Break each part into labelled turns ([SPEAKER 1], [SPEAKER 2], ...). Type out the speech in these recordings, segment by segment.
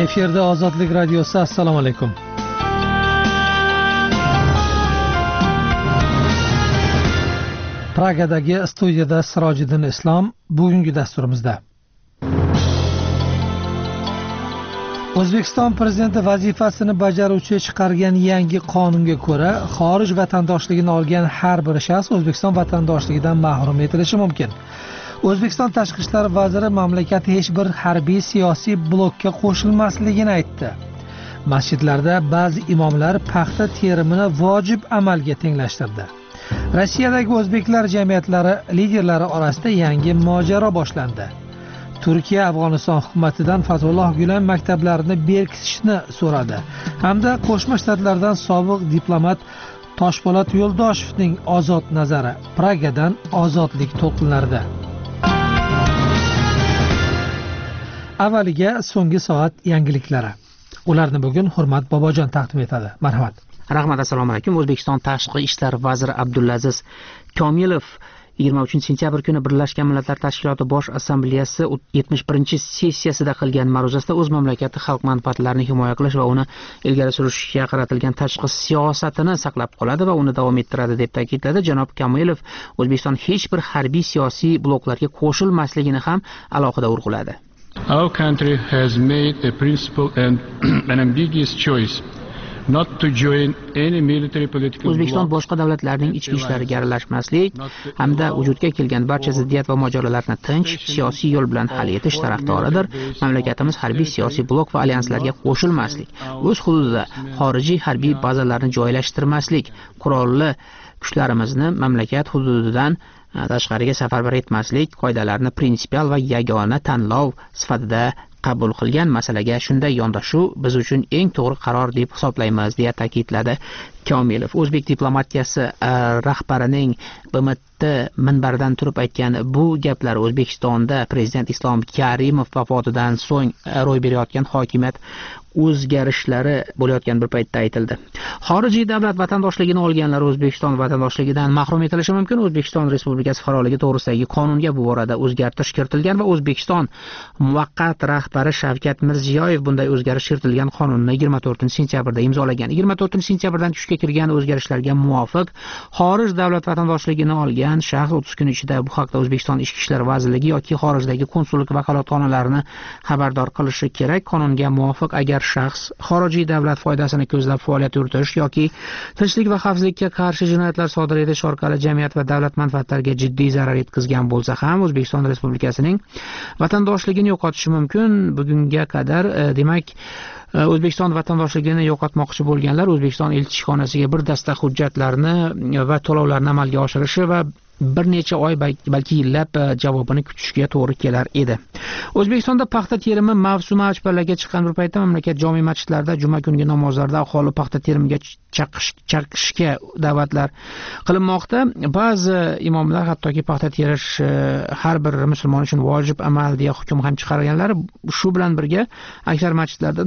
[SPEAKER 1] Efirda Ozodlik radiosi. Assalomu alaykum. Pragadagi studiyada Sirojiddin Islom. Bugungi dasturimizda O'zbekiston prezidenti vazifasini bajaruvchi chiqargan yangi qonunga ko'ra, xorij vatandoshligini olgan har bir shaxs O'zbekiston vatandoshligidan mahrum etilishi mumkin. O'zbekiston tashqi ishlar vaziri mamlakat hech bir harbiy siyosiy blokka qo'shilmasligini aytdi. Masjidlarda ba'zi imomlar paxta terimini vojib amalga tenglashtirdi. Rossiyadagi o'zbeklar jamiyatlari liderlari orasida yangi mojaro boshlandi. Turkiya Afg'oniston hukumatidan Fathulloh Gulen maktablarini berkitishni so'radi hamda Qo'shma Shtatlardan sobiq diplomat Toshpo'lat Yo'ldoshevning ozod nazari Pragadan ozodlik to'lqinlarida. Avvaliga so'nggi soat yangiliklari. Ularni bugun Hurmat Bobojon taqdim etadi. Marhamat.
[SPEAKER 2] Rahmat, assalomu alaykum. O'zbekiston Tashqi ishlar vaziri Abdulaziz Komilov 23 sentyabr kuni Birlashgan Millatlar Tashkiloti Bosh Assambleyasi 71-sessiyasida qilgan ma'ruzasida o'z mamlakati xalq manfaatlarini himoya qilish va uni ilgari surishga qaratilgan tashqi siyosatini saqlab qoladi va uni davom ettiradi deb ta'kidladi. Janob Komilov O'zbekiston hech bir harbiy siyosiy bloklarga qo'shilmasligini ham alohida urg'uladi.
[SPEAKER 3] Our country has made a principled and unambiguous choice not to join any military political
[SPEAKER 2] O'zbekiston boshqa davlatlarning ichki ishlariga aralashmaslik hamda vujudga kelgan barcha ziddiyat va mojarolarni tinch siyosiy yo'l bilan hal etish tarafdoridir. Mamlakatimiz harbiy siyosiy blok va alyanslarga qo'shilmaslik, o'z hududida xorijiy harbiy bazalarni joylashtirmaslik, qurolli kuchlarimizni mamlakat hududidan tashqariga safarbar etmaslik qoidalarini prinsipial va yagona tanlov sifatida qabul qilgan masalaga shunday yondashuv biz uchun eng to'g'ri qaror deb hisoblaymiz, deya ta'kidladi Komilov. O'zbek diplomatiyasi rahbarining BMT minbaridan turib aytgan bu gaplar O'zbekistonda Prezident Islom Karimov vafotidan so'ng ro'y berayotgan hokimiyat o'zgarishlari bo'layotgan bir paytda aytildi. Xorijiy davlat vatandoshligini olganlar O'zbekiston vatandoshligidan mahrum etilishi mumkin. O'zbekiston Respublikasi fuqaroligi to'g'risidagi qonunga bu borada o'zgartirish kiritilgan va O'zbekiston muvaqqat rahbari Shavkat Mirziyoyev bunday o'zgarish kiritilgan qonunni 24-sentyabrda imzolagan. 24-sentyabrdan kuchga kirgan o'zgarishlarga muvofiq xorij davlat vatandoshligini olgan shaxs 30 kun ichida bu haqda O'zbekiston Ichki ishlar vazirligi yoki xorijdagi konsullik vakolatxonalarini xabardor qilishi kerak. Qonunga muvofiq agar shaxs xorijiy davlat foydasini ko'zlab faoliyat yuritish yoki tinchlik va xavfsizlikka qarshi jinoyatlar sodir etish orqali jamiyat va davlat manfaatlariga jiddiy zarar yetkazgan bo'lsa ham O'zbekiston Respublikasining vatandoshligini yo'qotishi mumkin. Bugunga qadar demak O'zbekiston vatandoshligini yo'qotmoqchi bo'lganlar O'zbekiston elchixonasiga bir dasta hujjatlarni va to'lovlarni amalga oshirishi va bir necha oy balki yillab javobini kutishga to'g'ri kelar edi. O'zbekistonda paxta terimi mavsumi avj chiqqan bir paytda mamlakat jome masjidlarida juma kungi namozlarda aholi paxta terimiga chaqishga da'vatlar qilinmoqda. Ba'zi imomlar hattoki paxta terish har bir musulmon uchun vojib amal deya hukm ham chiqarganlar. Shu bilan birga aksar masjidlarda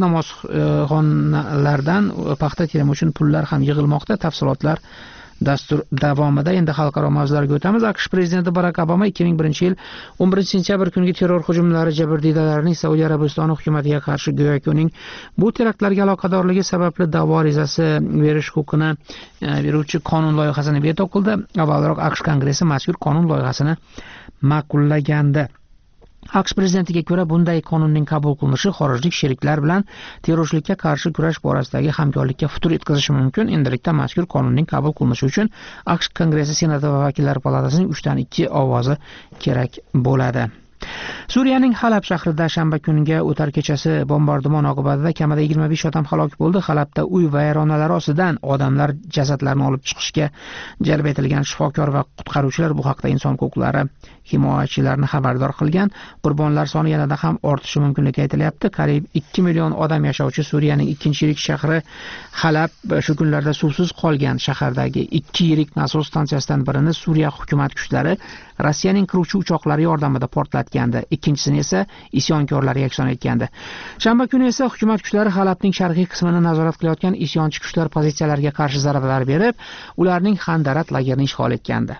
[SPEAKER 2] namozxonalardan paxta terimi uchun pullar ham yig'ilmoqda. Tafsilotlar dastur davomida. Endi xalqaro mavzularga o'tamiz. AQSh prezidenti Barak Obama 2001-yil 11-sentyabr kungi terror hujumlari jabrdiydalarning Saudiya Arabistoni hukumatiga qarshi go'yoki uning bu teraktlarga aloqadorligi sababli da'vo arizasi berish huquqini beruvchi qonun loyihasini veto qildi. Avvalroq AQSh Kongressi mazkur qonun loyihasini ma'qullagandi. AQSh prezidentiga ko'ra bunday qonunning qabul qilinishi xorijlik sheriklar bilan terrorchilikka qarshi kurash borasidagi hamkorlikka futur etkazishi mumkin. Endilikda mazkur qonunning qabul qilinishi uchun AQSh Kongressi Senati va Vakillar palatasining 3dan 2 ovozi kerak bo'ladi. Suriyaning Halab shahrida shanba kuniga o'tar kechasi bombardimon oqibatida kamida 25 odam halok bo'ldi. Halabda uy vayronalari ostidan odamlar jasadlarini olib chiqishga jalb etilgan shifokor va qutqaruvchilar bu haqda inson huquqlari himoyachilarini xabardor qilgan. Qurbonlar soni yanada ham ortishi mumkinligi aytilyapti. Qariyb 2 million odam yashovchi Suriyaning ikkinchi yirik shahri Halab shu kunlarda suvsiz qolgan. Shahardagi 2 yirik nasos stansiyasidan birini Suriya hukumat kuchlari Rossiyaning qiruvchi uchoqlari yordamida portlatgandi. Ikkinchisini esa isyonkorlar yakson etgandi. Shanba kuni esa hukumat kuchlari Halabning sharqiy qismini nazorat qilayotgan isyonchi kuchlar pozitsiyalariga qarshi zarbalar berib, ularning Xandarat lagerini ishg'ol etgandi.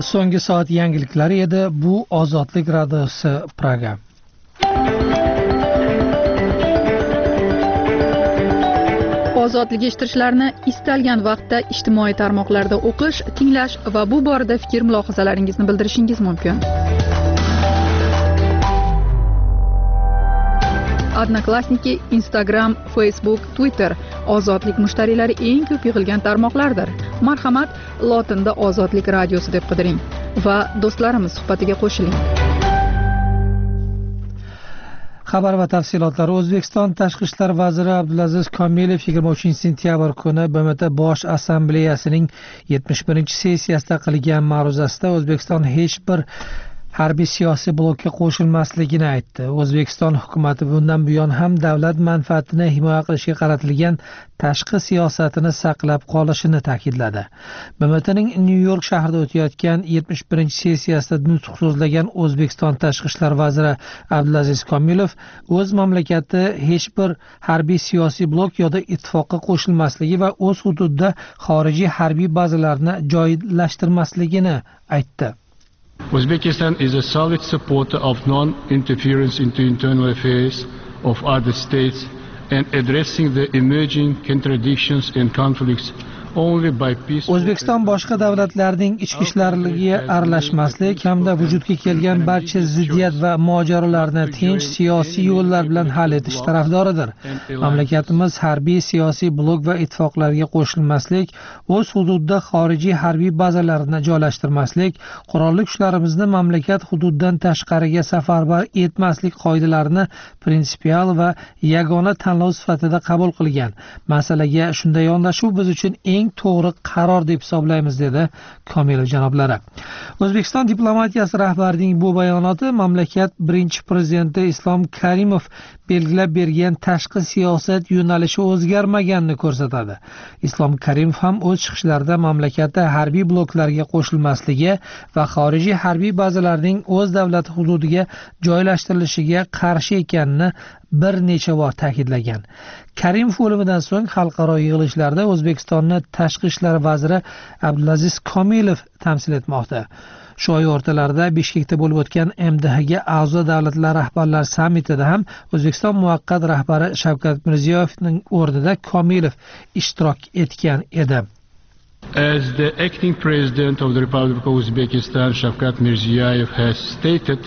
[SPEAKER 1] So'nggi soat yangiliklari edi. Bu Ozodlik radiosi Praga.
[SPEAKER 4] Ozodlik eshittirishlarni istalgan vaqtda ijtimoiy tarmoqlarda o'qish, tinglash va bu borada fikr mulohazalaringizni bildirishingiz mumkin. Odnoklassniki, Instagram, Facebook, Twitter Ozodlik mushtariylari eng ko'p yig'ilgan tarmoqlardir. Marhamat, lotinda Ozodlik radiosi deb qidiring va do'stlarimiz suhbatiga qo'shiling.
[SPEAKER 1] Xabar va tafsilotlar. O'zbekiston Tashqi ishlar vaziri Abdulaziz Komilov 23-sentyabr kuni BMT Bosh Assambleyasining 71-sessiyasida qilgan ma'ruzasida O'zbekiston hech bir harbiy siyosiy blokka qo'shilmasligini aytdi. O'zbekiston hukumatı bundan buyon ham davlat manfaatini himoya qilishga qaratilgan tashqi siyosatini saqlab qolishini ta'kidladi. BMTning Nyu-York shahrida o'tayotgan 71-sessiyasida nutq so'zlagan O'zbekiston Tashqi ishlar vaziri Abdulaziz Komilov o'z mamlakati hech bir harbiy siyosiy blok yoki ittifoqqa qo'shilmasligi va o'z hududida xorijiy harbiy bazalarni joylashtirmasligini aytdi.
[SPEAKER 3] Uzbekistan is a solid supporter of non-interference into internal affairs of other states and addressing the emerging contradictions and conflicts only by peaceful.
[SPEAKER 1] O'zbekiston boshqa davlatlarning ichki ishlariga aralashmaslik hamda vujudga kelgan barcha ziddiyat va mojarolarni tinch siyosiy yo'llar bilan hal etish tarafdoridir. Mamlakatimiz harbiy siyosiy blok va ittifoqlarga qo'shilmaslik, o'z hududida xorijiy harbiy bazalarni joylashtirmaslik, qurolli kuchlarimizni mamlakat hududidan tashqariga safarbar etmaslik qoidalarini prinsipial va yagona tanlov sifatida qabul qilgan. Masalaga shunday yondashuv biz uchun eng to'g'ri qaror deb hisoblaymiz, dedi Komilov janoblari. O'zbekiston diplomatiyasi rahbarining bu bayonoti mamlakat birinchi prezidenti Islom Karimov belgilab bergan tashqi siyosat yo'nalishi o'zgarmaganini ko'rsatadi. Islom Karimov ham o'z chiqishlarida mamlakatda harbiy bloklarga qo'shilmasligi va xorijiy harbiy bazalarning o'z davlati hududiga joylashtirilishiga qarshi ekanini bir necha bor ta'kidlagan. Karimov o'limidan so'ng xalqaro yig'ilishlarda O'zbekistonni tashqi ishlar vaziri Abdulaziz Komilov tamsil etmoqda. Shu oy o'rtalarida Bishkekda bo'lib o'tgan MDHga a'zo davlatlar rahbarlar sammitida ham O'zbekiston muvaqqat rahbari Shavkat Mirziyoyevning o'rnida Komilov ishtirok etgan edi.
[SPEAKER 3] As the acting president of the Republic of Uzbekistan, Shavkat Mirziyoyev has stated,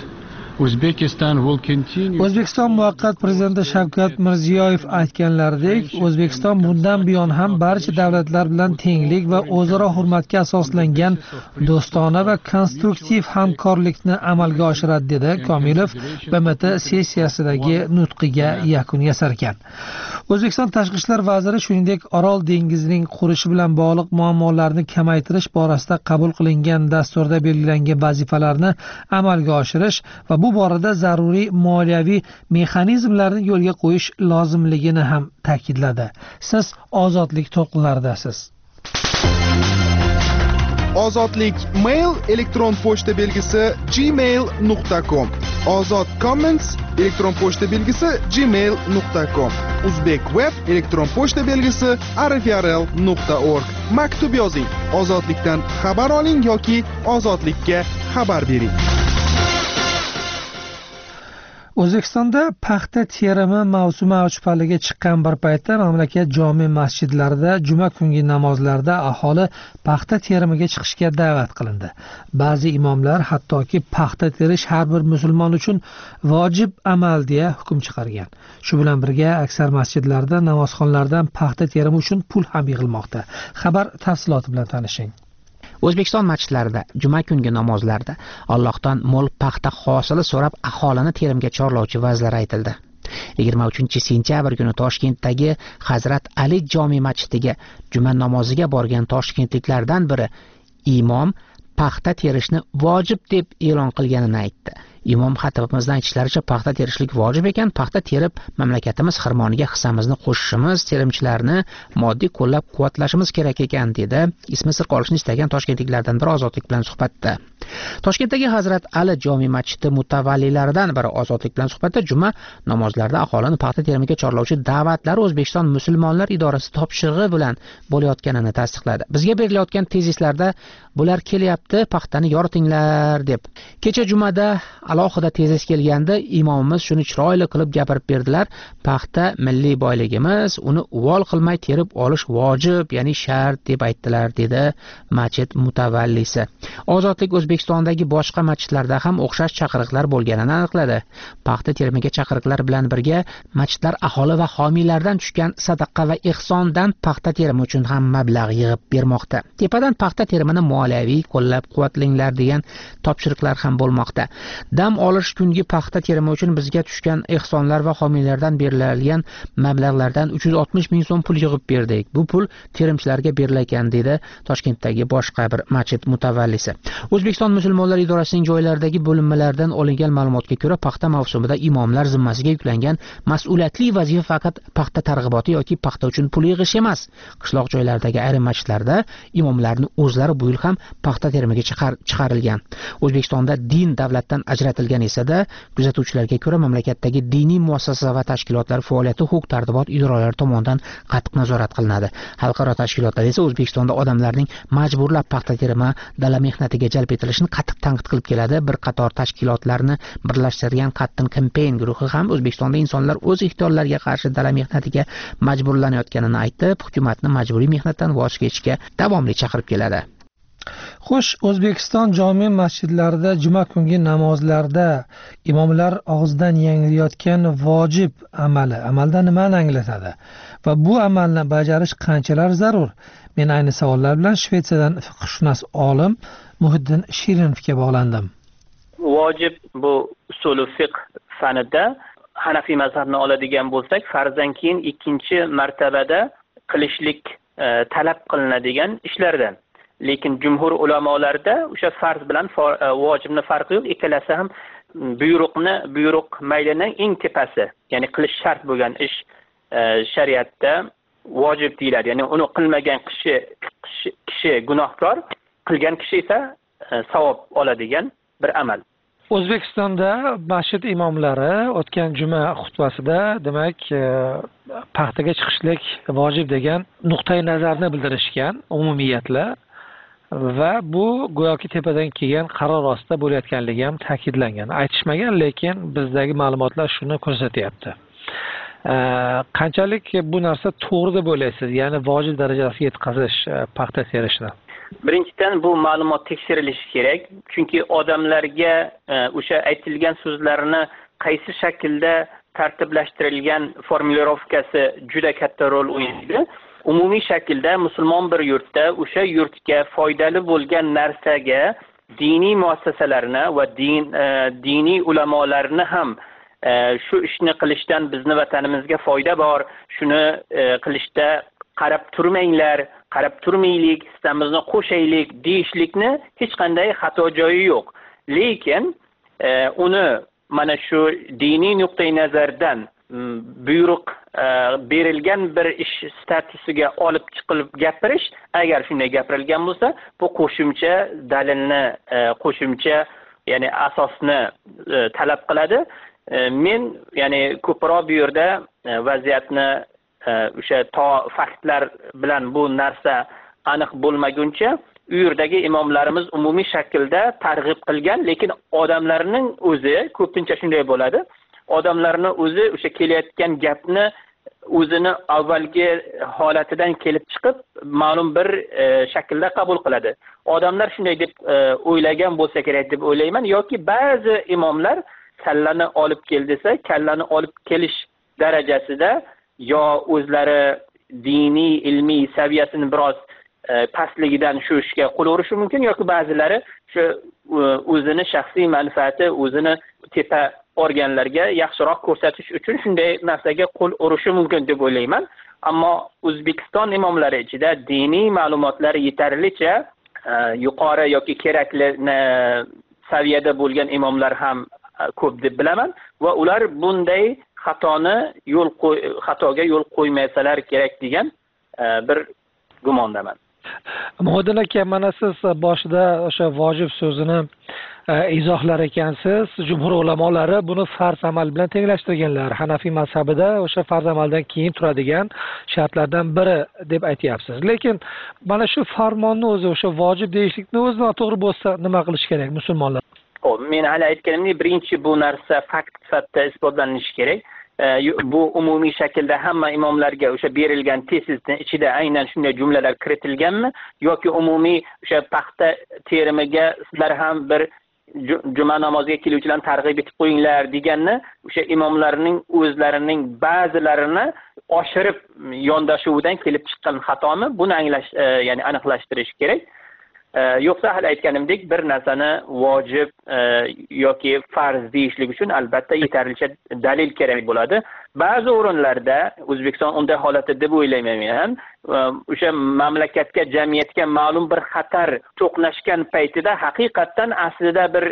[SPEAKER 1] O'zbekiston muvaqqat prezidenti Shavkat Mirziyoyev aytganlaridek, O'zbekiston bundan buyon ham barcha davlatlar bilan tenglik va o'zaro hurmatga asoslangan do'stona va konstruktiv hamkorlikni amalga oshiradi, dedi Komilov BMT sessiyasidagi nutqiga yakun yasarkan. O'zbekiston Tashqi ishlar vaziri shuningdek Orol dengizining qurishi bilan bog'liq muammolarni kamaytirish borasida qabul qilingan dasturda belgilangan vazifalarni amalga oshirish va bu borada zaruriy moliyaviy mexanizmlarni yo'lga qo'yish lozimligini ham ta'kidladi. Siz ozodlik to'lqinlaridasiz.
[SPEAKER 5] Ozodlik mail elektron pochta belgisi gmail.com. Ozod comments elektron pochta belgisi gmail.com. Uzbek web elektron pochta belgisi rfrl.org. Maktub yozing. Ozodlikdan xabar oling yoki ozodlikka xabar bering.
[SPEAKER 1] O'zbekistonda paxta terimi mavsumi avj palliga chiqqan bir paytda mamlakat jome masjidlarida juma kungi namozlarda aholi paxta terimiga chiqishga da'vat qilindi. Ba'zi imomlar hattoki paxta terish har bir musulmon uchun vojib amal deya hukm chiqargan. Shu bilan birga aksar masjidlarda namozxonlardan paxta terimi uchun pul ham yig'ilmoqda. Xabar tafsiloti bilan tanishing.
[SPEAKER 2] O'zbekiston masjidlarida juma kungi namozlarda Allohdan mo'l paxta hosili so'rab aholini terimga chorlovchi va'zlar aytildi. 23-sentyabr kuni Toshkentdagi Hazrat Ali jome masjidiga juma namoziga borgan toshkentliklardan biri imom paxta terishni vojib deb e'lon qilganini aytdi. Imom xatibimizdan aytishlaricha paxta terishlik vojib ekan, paxta terib mamlakatimiz xirmoniga hissamizni qo'shishimiz, terimchilarni moddiy qo'llab-quvvatlashimiz kerak ekan dedi. Ismi sir qolishini istagan toshkentliklardan biri Ozodlik bilan suhbatda. Toshkentdagi Hazrat Ali jome masjidi mutavallilaridan biri Ozodlik bilan suhbatda juma namozlarida aholini paxta terimiga chorlovchi da'vatlar O'zbekiston musulmonlar idorasi topshirig'i bilan bo'layotganini tasdiqladi. Bizga berilayotgan tezislarda bular kelyapti, paxtani yoritinglar deb. Kecha jumada alohida tezis kelganda imomimiz shuni chiroyli qilib gapirib berdilar. Paxta milliy boyligimiz, uni uvol qilmay terib olish vojib, ya'ni shart deb aytdilar dedi masjid mutavallisi. Ozodlik O'zbekistondagi boshqa masjidlarda ham o'xshash chaqiriqlar bo'lganini aniqladi. Paxta terimiga chaqiriqlar bilan birga masjidlar aholi va homiylardan tushgan sadaqa va ihsondan paxta terimi uchun ham mablag' yig'ib bermoqda. Tepadan paxta terimini moliyaviy qo'llab-quvvatlanglar degan topshiriqlar ham bo'lmoqda. Dam olish kungi paxta terimi uchun bizga tushgan ehsonlar va homiylardan beriladigan mablag'lardan 360 ming so'm pul yig'ib berdik. Bu pul terimchilarga berilakan dedi Toshkentdagi boshqa bir masjid mutavallisi. O'zbekiston musulmonlar idorasining joylaridagi bo'linmalaridan olingan ma'lumotga ko'ra, paxta mavsumida imomlar zimmasiga yuklangan mas'uliyatli vazifa faqat paxta targ'iboti yoki paxta uchun pul yig'ish emas. Qishloq joylardagi ayrim masjidlarda imomlarning o'zlari bu yil ham paxta terimiga chiqarilgan. O'zbekistonda din davlatdan ajratilgan esa-da, kuzatuvchilarga ko'ra mamlakatdagi diniy muassasa va tashkilotlar faoliyati huquq-tartibot idoralari tomonidan qattiq nazorat qilinadi. Xalqaro tashkilotlar esa O'zbekistonda odamlarning majburlab paxta terimi dala mehnatiga jalb etilishini qattiq tanqid qilib keladi. Bir qator tashkilotlarni birlashtirgan Qattin Campaign guruhi ham O'zbekistonda insonlar o'z ixtiyorlariga qarshi dala mehnatiga majburlanayotganini aytib, hukumatni majburiy mehnatdan voz kechishga davomli chaqirib keladi.
[SPEAKER 1] Xo'sh, O'zbekiston jome masjidlarida juma kungi namozlarda imomlar og'zidan yangilayotgan vojib amalda nimani anglatadi va bu amalni bajarish qanchalar zarur? Men ayni savollar bilan Shvetsiyadan fiqhshunos olim Muhiddin Shirinovga bog'landim.
[SPEAKER 6] Vojib bu usuli fiqh fanida Hanafiy mazhabini oladigan bo'lsak, farzdan keyin ikkinchi martabada qilishlik talab qilinadigan ishlardan. Lekin jumhur ulamolarda o'sha farz bilan vojibni farqi yo'q, ikkalasi ham buyruq maylining eng tepasi, ya'ni qilish shart bo'lgan ish shariatda vojib deyiladi. Ya'ni uni qilmagan kishi gunohkor, qilgan kishi esa savob oladigan bir amal.
[SPEAKER 1] O'zbekistonda masjid imomlari o'tgan juma xutbasida demak paxtaga chiqishlik vojib degan nuqtai nazarni bildirishgan umumiyatla va bu go'yoki tepadan kelgan qaror ostida bo'layotganligi ham ta'kidlangan. Aytishmagan, lekin bizdagi ma'lumotlar shuni ko'rsatyapti. Qanchalik bu narsa to'g'ri deb o'ylaysiz? Ya'ni vojib darajasiga yetkazish paxta terishni.
[SPEAKER 6] Birinchidan bu ma'lumot tekshirilishi kerak, chunki odamlarga o'sha aytilgan so'zlarni qaysi shaklda tartiblashtirilgan formulirovkasi juda katta rol o'ynaydi. Umumiy shaklda musulmon bir yurtda o'sha yurtga foydali bo'lgan narsaga diniy muassasalarni va diniy ulamolarni ham shu ishni qilishdan bizni vatanimizga foyda bor, shuni qilishda qarab turmanglar, qarab turmaylik, hissamizni qo'shaylik deyishlikni hech qanday xato joyi yo'q. Lekin uni mana shu diniy nuqtai nazardan buyruq berilgan bir ish statusiga olib chiqilib gapirish, agar shunday gapirilgan bo'lsa, bu qo'shimcha dalilni, qo'shimcha ya'ni asosni talab qiladi. Men ya'ni ko'proq bu yerda vaziyatni o'sha faktlar bilan bu narsa aniq bo'lmaguncha u yerdagi imomlarimiz umumiy shaklda targ'ib qilgan, lekin odamlarning o'zi ko'pincha shunday bo'ladi. Odamlarni o'zi o'sha kelayotgan gapni o'zini avvalgi holatidan kelib chiqib ma'lum bir shaklda qabul qiladi. Odamlar shunday deb o'ylagan bo'lsa kerak deb o'ylayman, yoki ba'zi imomlar kallani olib kel desa, kallani olib kelish darajasida yo o'zlari diniy, ilmiy saviyasini biroz pastligidan shu ishga qo'l urishi mumkin, yoki ba'zilari shu o'zini shaxsiy manfaati, o'zini tepa organlarga yaxshiroq ko'rsatish uchun shunday narsaga qo'l urishi mumkin deb o'ylayman. Ammo O'zbekiston imomlari ichida diniy ma'lumotlar yetarlicha yuqori yoki kerakli saviyada bo'lgan imomlar ham ko'p deb bilaman va ular bunday xatoga yo'l qo'ymasalar kerak degan bir gumondaman.
[SPEAKER 1] Muhiddin aka, mana siz boshida o'sha vojib so'zini izohlar ekansiz. Jumhur ulamolari buni farz amal bilan tenglashtirganlar. Hanafiy mazhabida o'sha farz amaldan keyin turadigan shartlardan biri deb aytyapsiz. Lekin mana shu farmonni o'zi, o'sha vojib deyishlikni o'zi noto'g'ri bo'lsa nima qilish kerak musulmonlar?
[SPEAKER 6] Men hali aytganimdek, birinchi bu narsa fakt sifatida isbotlanishi kerak. Bu umumiy shaklda hamma imomlarga o'sha berilgan tezisning ichida aynan shunday jumlalar kiritilganmi yoki umumiy o'sha paxta terimiga sizlar ham bir juma namoziga keluvchilarni targ'ib etib qo'yinglar deganni o'sha imomlarning o'zlarining ba'zilarini oshirib yondashuvidan kelib chiqqan xatomi, buni ya'ni aniqlashtirish kerak. Yo'qsa hali aytganimdek bir narsani vojib yoki farz deyishlik uchun albatta yetarlicha dalil kerak bo'ladi. Ba'zi o'rinlarda O'zbekiston unday holatda deb o'ylayman. O'sha mamlakatga, jamiyatga ma'lum bir xatar to'qnashgan paytida haqiqatan aslida bir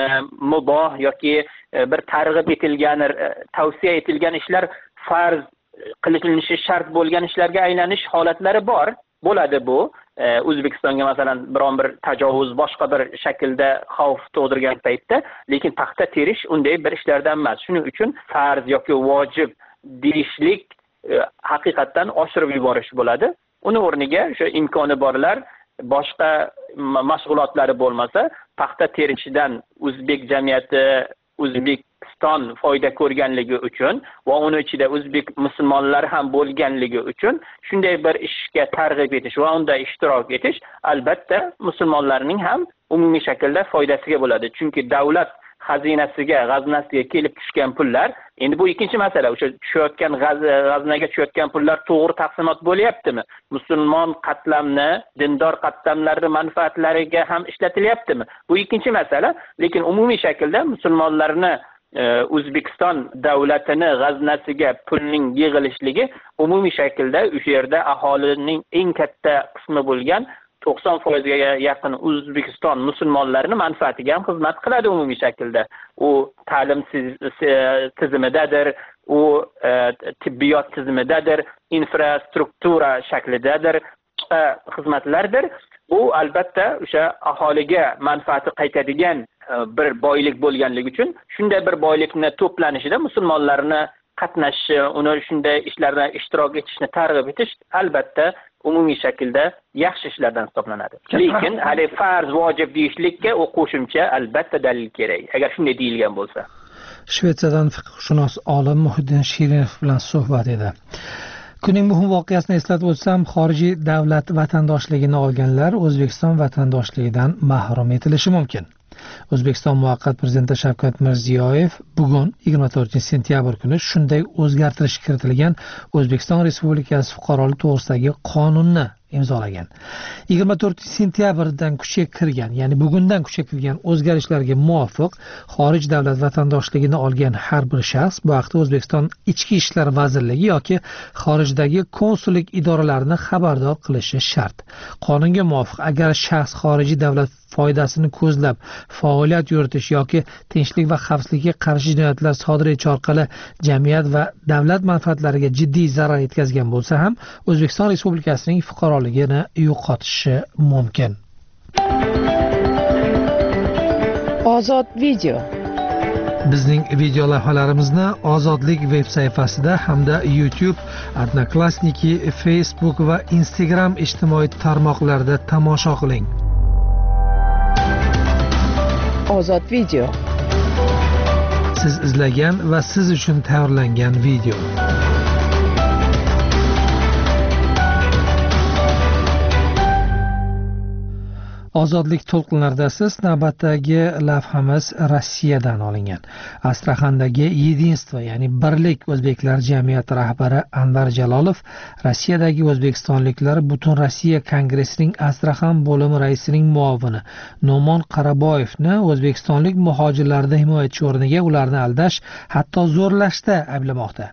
[SPEAKER 6] muboh yoki bir targ'ib etilgan, tavsiya etilgan ishlar farz qilinishi shart bo'lgan ishlarga aylanish holatlari bor. Bo'ladi bu. O'zbekistonga masalan biron bir tajovuz boshqa bir shaklda xavf tug'dirgan paytda, lekin paxta terish unday bir ishlardan emas. Shuning uchun farz yoki vojib deyishlik haqiqatan oshirib yuborish bo'ladi. Uni o'rniga o'sha imkoni borlar boshqa mashg'ulotlari bo'lmasa, paxta terishdan o'zbek jamiyati, O'zbekiston foyda ko'rganligi uchun va uni ichida o'zbek musulmonlar ham bo'lganligi uchun shunday bir ishga targ'ib etish va unda ishtirok etish albatta musulmonlarning ham umumiy shaklda foydasiga bo'ladi. Chunki davlat xazinasiga, g'aznasiga kelib tushgan pullar, endi bu ikkinchi masala, o'sha tushayotgan g'aznaga tushayotgan pullar to'g'ri taqsimot bo'lyaptimi? Musulmon qatlamni, dindor qatlamlarning manfaatlariga ham ishlatilyaptimi? Bu ikkinchi masala, lekin umumiy shaklda musulmonlarni O'zbekiston davlatini g'aznasiga pulning yig'ilishligi umumiy shaklda o'sha yerda aholining eng katta qismi bo'lgan 90% ga yaqin O'zbekiston musulmonlarining manfaatiga ham xizmat qiladi umumiy shaklda. U ta'lim tizimidadir, u tibbiyot tizimidadir, infrastruktura shaklidadir, boshqa xizmatlardir. Bu albatta o'sha aholiga manfaati qaytadigan bir boylik bo'lganligi uchun shunday bir boylikni to'planishida musulmonlarni qatnashishi, uni shunday ishlarda ishtirok etishni targ'ib etish albatta umumiy shaklda yaxshi ishlardan hisoblanadi. Lekin hali farz, vojib deyishlikka u qo'shimcha albatta dalil kerak, agar shunday deyilgan bo'lsa.
[SPEAKER 1] Shvetsiyadan fiqhshunos olim Muhiddin Shirinov bilan suhbat edi. Kunning muhim voqeasini eslatib o'tsam, xorijiy davlat vatandoshligini olganlar O'zbekiston vatandoshligidan mahrum etilishi mumkin. O'zbekiston muvaqqat prezidenti Shavkat Mirziyoyev bugun 24-sentyabr kuni shunday o'zgartirish kiritilgan O'zbekiston Respublikasi fuqarolik to'g'risidagi qonunni imzolagan. 24-sentyabrdan kuchga kirgan, ya'ni bugundan kuchga kirgan o'zgarishlarga muvofiq xorij davlat vatandoshligini olgan har bir shaxs bu haqda O'zbekiston Ichki ishlar vazirligi yoki xorijdagi konsullik idoralarini xabardor qilishi shart. Qonunga muvofiq agar shaxs xorijiy davlat foydasini ko'zlab faoliyat yuritish yoki tinchlik va xavfsizlikka qarshi jinoyatlar sodir etish orqali jamiyat va davlat manfaatlariga jiddiy zarar yetkazgan bo'lsa ham O'zbekiston Respublikasining fuqaroligini yo'qotishi mumkin.
[SPEAKER 4] Ozod video.
[SPEAKER 1] Bizning video lavhalarimizni Ozodlik veb sayfasida hamda YouTube, Odnoklassniki, Facebook va Instagram ijtimoiy tarmoqlarida tomosha qiling.
[SPEAKER 4] Ozod video.
[SPEAKER 1] Siz izlagan va siz uchun tayyorlangan video. Ozodlik to'lqinlaridasiz. Navbatdagi lavhamiz Rossiyadan olingan. Astraxandagi Yedinstvo, ya'ni Birlik o'zbeklar jamiyati rahbari Anvar Jalolov Rossiyadagi o'zbekistonliklar butun Rossiya kongressining Astraxan bo'limi raisining muovini Nomon Qaraboyevni o'zbekistonlik muhojirlarni himoyachi o'rniga ularni aldash, hatto zo'rlashda ayblamoqda.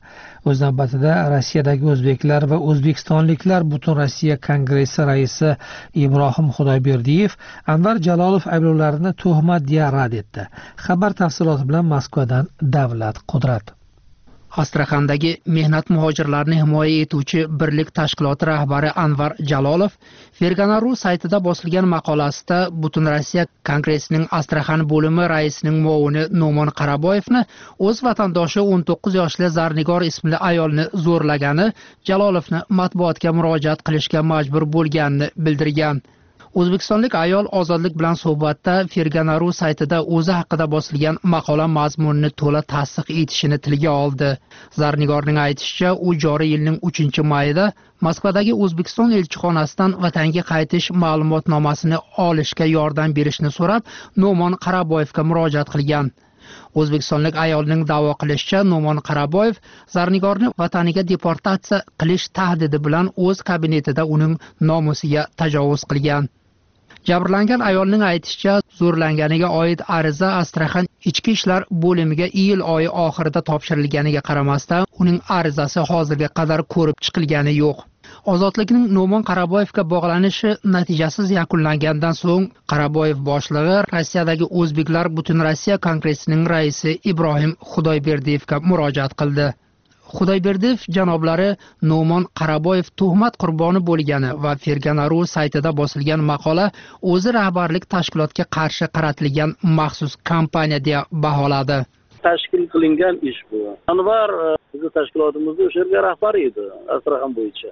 [SPEAKER 1] O'z navbatida Rossiyadagi o'zbeklar va o'zbekistonliklar Butun Rossiya kongressi raisi Ibrohim Xudoyberdiyev Anvar Jalolov ayblovlarini tuhmat deya rad etdi. Xabar tafsiloti bilan Moskvadan Davlat Qudrat.
[SPEAKER 2] Astraxandagi mehnat muhojirlarini himoya etuvchi birlik tashkiloti rahbari Anvar Jalolov Fergana.ru saytida bosilgan maqolasida Butun Rossiya kongressining Astraxan bo'limi raisining muovini No'mon Qaraboyevni o'z vatandoshi 19 yoshli Zarnigor ismli ayolni zo'rlagani, Jalolovni matbuotga murojaat qilishga majbur bo'lganini bildirgan. O'zbekistonlik ayol Ozodlik bilan suhbatda Fergana.ru saytida o'zi haqida bosilgan maqola mazmunini to'la tasdiq etishini tilga oldi. Zarnigorning aytishicha, u joriy yilning 3-mayida Moskvadagi O'zbekiston elchixonasidan vatanga qaytish ma'lumotnomasini olishga yordam berishni so'rab, No'mon Qaraboyevga murojaat qilgan. O'zbekistonlik ayolning da'vo qilishicha, No'mon Qaraboyev Zarnigorni vataniga deportatsiya qilish tahdidi bilan o'z kabinetida uning nomusiga tajovuz qilgan. Jabrlangan ayolning aytishicha, zo'rlanganiga oid ariza Astraxan ichki ishlar bo'limiga iyul oyi oxirida topshirilganiga qaramasdan, uning arizasi hozirga qadar ko'rib chiqilgani yo'q. Ozodlikning No'mon Qaraboyevga bog'lanishi natijasiz yakunlangandan so'ng, Qaraboyev boshlig'i Rossiyadagi o'zbeklar Butun Rossiya kongressining raisi Ibrohim Xudoyberdiyevga murojaat qildi. Xudoyberdiyev janoblari No'mon Qaraboyev tuhmat qurboni bo'lgani va Fergana.ru saytida bosilgan maqola o'zi rahbarlik tashkilotga qarshi qaratilgan maxsus kampaniya deya baholadi.
[SPEAKER 7] Tashkil qilingan ish bu. Anvar bizning tashkilotimizda o'sha yerga rahbar edi, Astraxan bo'yicha.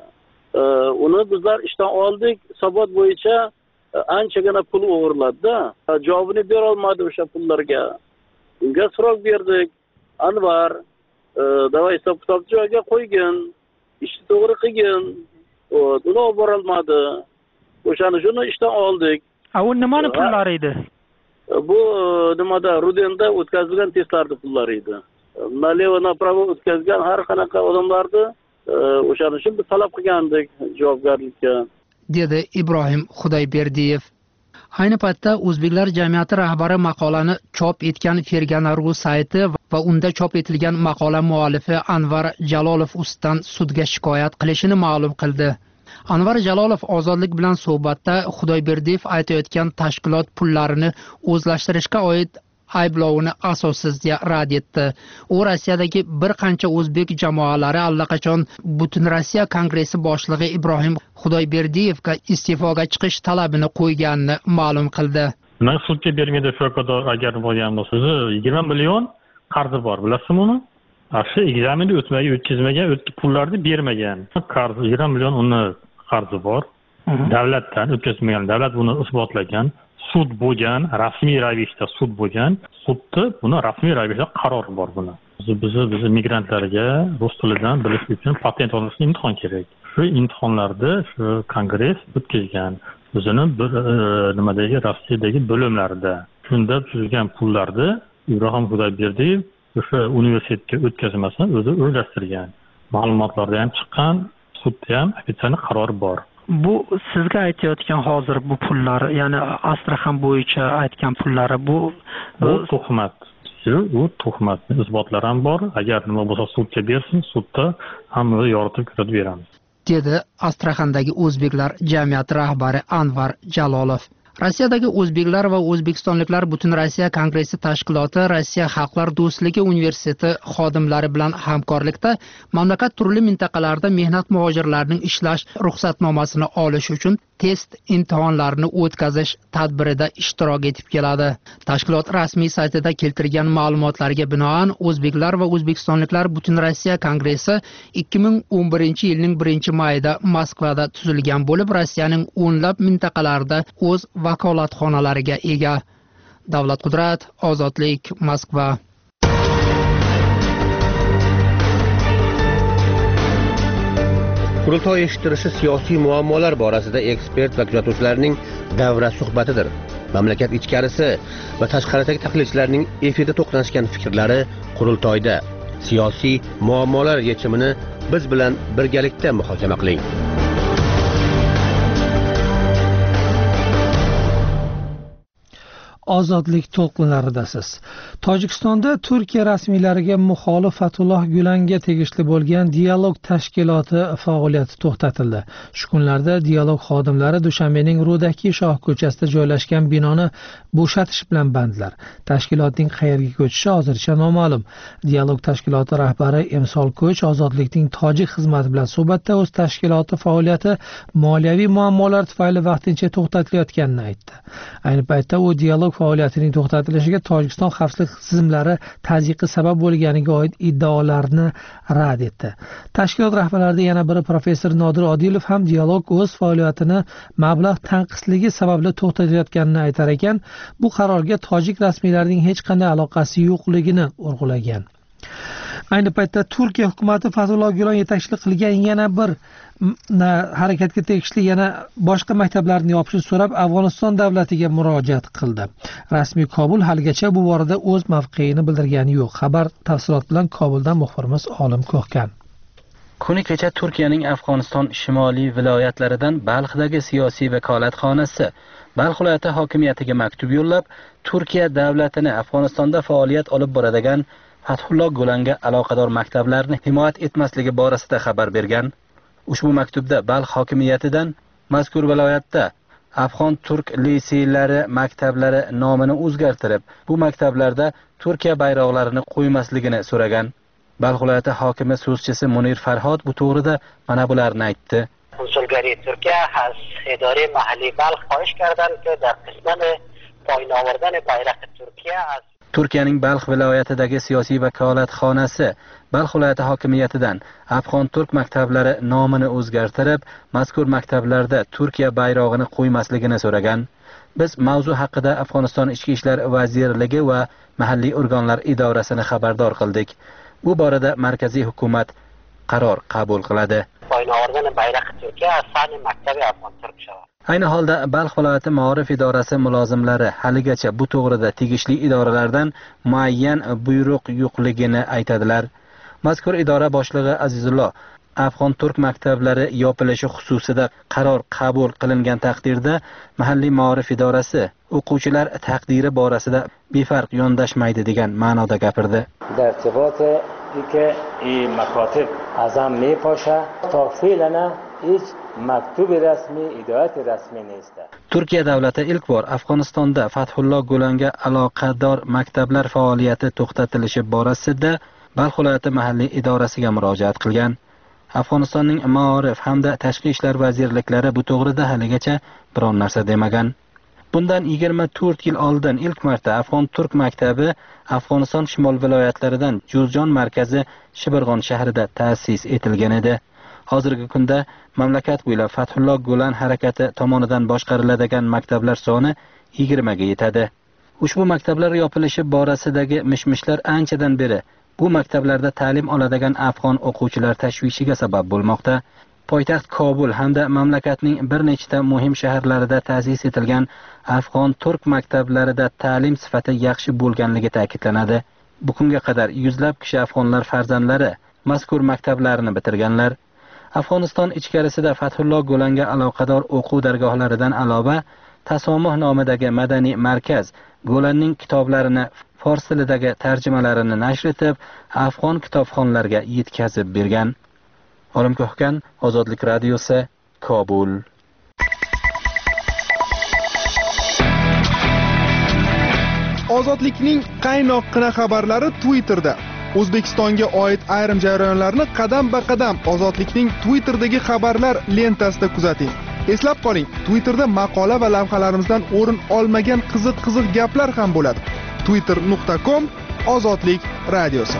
[SPEAKER 7] Uni bizlar ishdan oldik, hisobot bo'yicha anchagina pul o'g'irladi-da. Javobini bera olmadi o'sha pullarga. Unga so'roq berdik. Anvar davay hisob joyiga qo'ygan, ishni to'g'ri qilgan. Uni olib bora olmadi. O'shani ishdan oldik.
[SPEAKER 2] U nimani pullari edi?
[SPEAKER 7] Bu nimada Rudenda o'tkazilgan testlarning pullari edi. Nalevo направо o'tkazgan har qanaqa odamlarni o'shaning uchun biz talab qilgandik javobgarlikka,
[SPEAKER 2] dedi Ibrohim Xudoyberdiyev. Ayni paytda o'zbeklar jamiyati rahbari maqolani chop etgan Fergana.ru sayti va unda chop etilgan maqola muallifi Anvar Jalolov ustidan sudga shikoyat qilishini ma'lum qildi. Anvar Jalolov Ozodlik bilan suhbatda Xudoyberdiyev aytayotgan tashkilot pullarini o'zlashtirishga oid ayblovini asossiz deya rad etdi. U Rossiyadagi bir qancha o'zbek jamoalari allaqachon Butun Rossiya kongressi boshlig'i Ibrohim Xudoyberdiyevga iste'foga chiqish talabini qo'yganini ma'lum qildi.
[SPEAKER 8] Men sudga bermaydi shu qadar agar bo'lgan bo'lsa, 20 million qarzi bor, bilasizmi uni? Shu ekzaminni o'tkazmagan, pullarni bermagan. Qarzi 20 million uni qarzi bor. Davlatdan o'tkazmagan, davlat buni isbotlagan. Sud bo'lgan, rasmiy ravishda sud bo'lgan, sudda buni rasmiy ravishda qaror bor buni. Biz migrantlarga rus tilidan bilish uchun patent olish imtihon kerak. Shu imtihonlarda shu kongress o'tkazgan. O'zining bir nimadagi Rossiyadagi bo'limlarida. Shunda tuzilgan pullarni Ibrohim Xudoyberdiyev o'sha universitetga o'tkazmasdan o'zi o'zlashtirgan. Ma'lumotlarda ham chiqqan, sudda ham ofitsial qaror bor.
[SPEAKER 2] Bu sizga aytayotgan hozir bu pullar, ya'ni Astraxan bo'yicha aytgan pullari bu
[SPEAKER 8] tuhmat. U tuhmatning isbotlari ham bor. Agar nima bo'lsa sudga bersin, sudda hamma yoritib ko'rsatib beramiz,
[SPEAKER 2] dedi Astraxandagi o'zbeklar jamiyati rahbari Anvar Jalolov. Rossiyadagi o'zbeklar va o'zbekistonliklar Butun Rossiya kongressi tashkiloti Rossiya Xalqlar do'stligi universiteti xodimlari bilan hamkorlikda mamlakat turli mintaqalarida mehnat muhojirlarining ishlash ruxsatnomasini olish uchun test imtihonlarini o'tkazish tadbirida ishtirok etib keladi. Tashkilot rasmiy saytida keltirgan ma'lumotlarga binoan o'zbeklar va o'zbekistonliklar Butun Rossiya kongressi 2011-yilning 1-mayida Moskvada tuzilgan bo'lib, Rossiyaning o'nlab mintaqalarida o'z vakolatxonalariga ega. Davlat Qudrat, Ozodlik, Moskva.
[SPEAKER 9] Qurultoy eshittirishi siyosiy muammolar borasida ekspert va kuzatuvchilarning davra suhbatidir. Mamlakat ichkarisi va tashqaridagi tahlilchilarning efirda to'qnashgan fikrlari qurultoyda. Siyosiy muammolar yechimini biz bilan birgalikda muhokama qiling.
[SPEAKER 1] ozodlik to'lqinlaridasiz. Tojikistonda Turkiya rasmiylariga muxolif Fatulloh Gulanga tegishli bo'lgan dialog tashkiloti faoliyati to'xtatildi. Shu kunlarda dialog xodimlari Dushanbening Ro'daki shoh ko'chasida joylashgan binoni bo'shatish bilan bandlar. Tashkilotning qayerga ko'chishi hozircha noma'lum. Dialog tashkiloti rahbari Emsol Ko'ch ozodlikning tojik xizmati bilan suhbatda o'z tashkiloti faoliyati moliyaviy muammolar tufayli vaqtincha to'xtatilayotganini aytdi. Ayni paytda u dialog faoliyatining to'xtatilishiga Tojikiston xavfsizlik tizimlari tazyiqi sabab bo'lganiga oid iddaolarni rad etdi. Tashkilot rahbarlaridan yana biri professor Nodir Odilov ham dialog o'z faoliyatini mablag' tanqisligi sababli to'xtatayotganini aytar ekan, bu qarorga tojik rasmiylarining hech qanday aloqasi yo'qligini urg'ulagan. Ayni paytda Turkiya hukumati Fatulloh Gulen yetakchilik qilgan yana bir harakatga tegishli yana boshqa maktablarni yopishni so'rab Afg'oniston davlatiga murojaat qildi. Rasmiy Kobul haligacha bu borada o'z mavqeini bildirgani yo'q. Xabar tafsilot bilan Kobuldan muxbirimiz Olim Ko'hkan.
[SPEAKER 10] Kuni kecha Turkiyaning Afg'oniston shimoliy viloyatlaridan Balxdagi siyosiy vakolatxonasi Balx viloyati hokimiyatiga maktub yo'llab, Turkiya davlatini Afg'onistonda faoliyat olib boradigan Fatulloh Gulanga aloqador maktablarni himoyat etmasligi borasida xabar bergan. Ushbu maktubda Balx hokimiyatidan mazkur viloyatda Afg'on turk liseylari maktablari nomini o'zgartirib, bu maktablarda Turkiya bayroqlarini qo'ymasligini so'ragan. Balx viloyati hokimi so'zchisi Munir Farhod bu to'g'rida mana bularni aytdi.
[SPEAKER 11] کنسولگری ترکیه از اداره محلی بلخ خواهش کردند که در قسمت پایین آوردن بیرق ترکیه از
[SPEAKER 10] Turkiyaning Balx viloyatidagi siyosiy vakolatxonasi Balx viloyati hokimiyatidan Afg'on turk maktablari nomini o'zgartirib, mazkur maktablarda Turkiya bayrog'ini qo'ymasligini so'ragan. Biz mavzu haqida Afg'oniston Ichki ishlar vazirligi va mahalliy organlar idorasini xabardor qildik. Bu borada markaziy hukumat qaror qabul qiladi. Ayni holda Balx viloyati Ma'rif idorasi mulozimlari haligacha bu to'g'rida tegishli idoralardan muayyan buyruq yo'qligini aytadilar. Mazkur idora boshlig'i Azizulloh Afg'on turk maktablari yopilishi xususida qaror qabul qilingan taqdirda mahalliy Ma'rif idorasi o'quvchilar taqdiri borasida befarq yondashmaydi degan ma'noda gapirdi.
[SPEAKER 12] که این مکاتب از هم می پاشه تا فعلا هیچ مکتوب رسمی هدایت رسمی نیست.
[SPEAKER 10] Turkiya davlati ilk bor Afg'onistonda Fatulloh Gulanga aloqador maktablar faoliyati to'xtatilishi borasida Balx viloyati mahalliy idorasiga murojaat qilgan. Afg'onistonning Ma'rif hamda tashqi ishlar vazirliklari bu to'g'rida haligacha biron narsa demagan. Bundan 24 yil oldin ilk marta Afg'on turk maktabi Afg'oniston shimol viloyatlaridan Juzjon markazi Shibirg'on shahrida ta'sis etilgan edi. Hozirgi kunda mamlakat bo'ylab Fatulloh Gulen harakati tomonidan boshqariladigan maktablar soni 20 ga yetadi. Ushbu maktablar yopilishi borasidagi mishmishlar anchadan beri bu maktablarda ta'lim oladigan afg'on o'quvchilar tashvishiga sabab bo'lmoqda. Poytaxt Kobul hamda mamlakatning bir nechta muhim shaharlarida ta'sis etilgan Afg'on turk maktablarida ta'lim sifati yaxshi bo'lganligi ta'kidlanadi. Bugunga qadar yuzlab kishi afg'onlar farzandlari mazkur maktablarni bitirganlar. Afg'oniston ichkarisida Fatulloh Gulanga aloqador o'quv dargohlaridan alova Tasomuh nomidagi madaniy markaz Gulenning kitoblarini fors tilidagi tarjimalarini nashr etib, afg'on kitobxonlarga yetkazib bergan. Olim Ko'hkan, Ozodlik radiosi, Kobul.
[SPEAKER 5] Ozodlikning qaynoqqina xabarlari Twitterda. O'zbekistonga oid ayrim jarayonlarni qadam-ba-qadam Ozodlikning Twitterdagi xabarlar lentasida kuzating. Eslab qoling, Twitterda maqola va lavhalarimizdan o'rin olmagan qiziq-qiziq gaplar ham bo'ladi. twitter.com Ozodlik radiosi.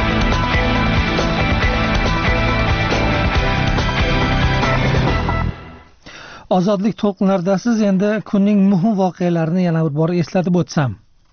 [SPEAKER 1] Ozodlik to'lqinlaridasiz. Endi kunning muhim voqealarini yana bir bor eslatib o'tsam.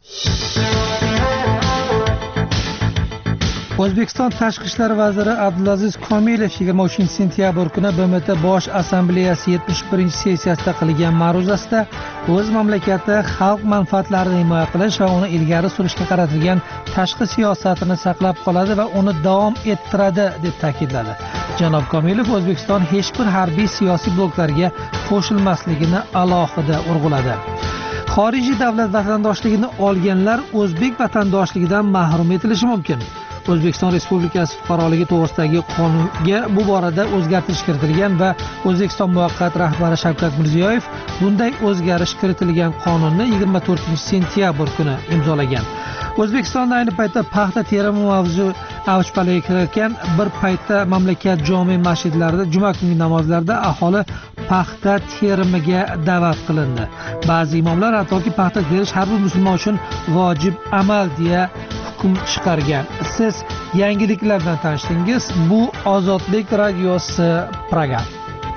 [SPEAKER 1] O'zbekiston Tashqi ishlar vaziri Abdulaziz Komilov 23-sentyabr kuni BMT Bosh assambleyasi 71-sessiyasida qilgan ma'ruzasida o'z mamlakati xalq manfaatlarini himoya qilish va uni ilgari surishga qaratilgan tashqi siyosatini saqlab qoladi va uni davom ettiradi deb ta'kidladi. Janob Komilov O'zbekiston hech bir harbiy siyosiy bloklarga qo'shilmasligini alohida urg'uladi. Xorijiy davlat vatandoshligini olganlar o'zbek vatandoshligidan mahrum etilishi mumkin. O'zbekiston Respublikasi fuqaroligi to'g'risidagi qonunga bu borada o'zgartirish kiritilgan va O'zbekiston muvaqqat rahbari Shavkat Mirziyoyev bunday o'zgarish kiritilgan qonunni 24-sentyabr kuni imzolagan. O'zbekistonda ayni paytda paxta terimi mavzu avj palaga kirayotgan bir paytda mamlakat jome masjidlarida juma kungi namozlarda aholi paxta terimiga da'vat qilindi. Ba'zi imomlar hattoki paxta terish har bir musulmon uchun vojib amal deya hukm chiqargan. Siz yangiliklardan tanishdingiz. Bu Ozodlik radiosi program.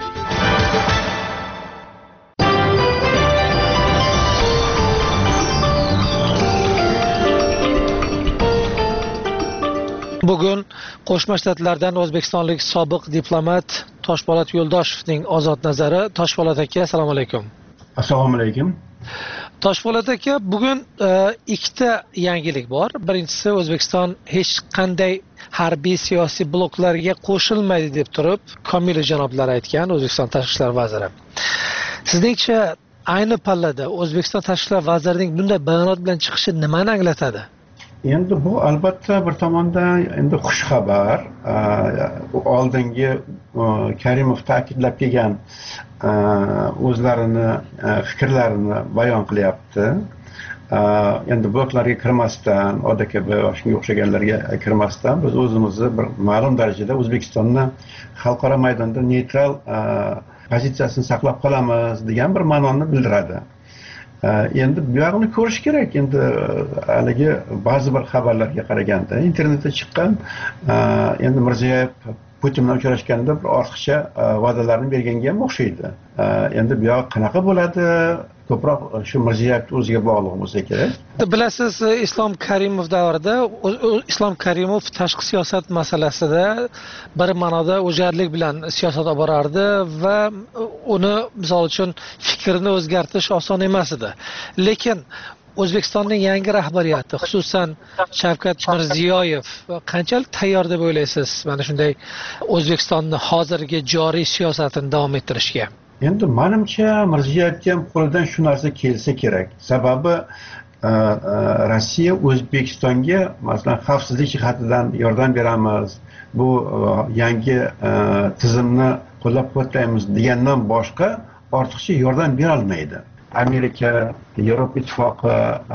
[SPEAKER 1] Bugun Qo'shma Shtatlardan o'zbekistonlik sobiq diplomat Toshpo'lat Yo'ldoshevning ozod nazari. Toshpo'lat aka, assalomu alaykum.
[SPEAKER 13] Assalomu alaykum.
[SPEAKER 1] Toshpo'lat aka, bugun ikkita yangilik bor. Birinchisi, O'zbekiston hech qanday harbiy siyosiy bloklarga qo'shilmaydi deb turib, Komilov janoblar aytgan, O'zbekiston tashqi ishlar vaziri. Sizningcha ayni pallada O'zbekiston tashqi ishlar vazirining bunday bayonot bilan chiqishi nimani anglatadi?
[SPEAKER 13] Endi bu albatta bir tomondan endi xush xabar. Oldingi Karimov ta'kidlab kelgan o'zlarini fikrlarini bayon qilyapti. Endi bloklarga kirmasdan, ODKB va shunga o'xshaganlarga kirmasdan biz o'zimizni bir ma'lum darajada O'zbekistonni xalqaro maydonda neytral pozitsiyasini saqlab qolamiz degan bir ma'noni bildiradi. Endi bu yoqni ko'rish kerak. Endi haligi ba'zi bir xabarlarga qaraganda internetda chiqqan endi Mirziyoyev Putin bilan uchrashganda bir ortiqcha va'dalarni berganga ham o'xshaydi. Endi bu yoq qanaqa bo'ladi? Ko'proq shu Mirziyoyev o'ziga bog'liq bo'lsa kerak.
[SPEAKER 1] Bilasiz, Islom Karimov davrida Islom Karimov tashqi siyosat masalasida bir ma'noda o'jarlik bilan siyosat olib borardi va uni misol uchun fikrini o'zgartirish oson emas edi. Lekin O'zbekistonning yangi rahbariyati, xususan Shavkat Mirziyoyev qanchalik tayyor deb o'ylaysiz mana shunday O'zbekistonning hozirgi joriy siyosatini davom ettirishga?
[SPEAKER 13] Endi menimcha Mirziyoyevga ham qo'lidan shu narsa kelsa kerak. Sababi Rossiya O'zbekistonga masalan xavfsizlik jihatidan yordam beramiz, bu yangi tizimni qo'llab-quvvatlaymiz degandan boshqa ortiqcha yordam bera olmaydi. Amerika, Yevropa Ittifoqi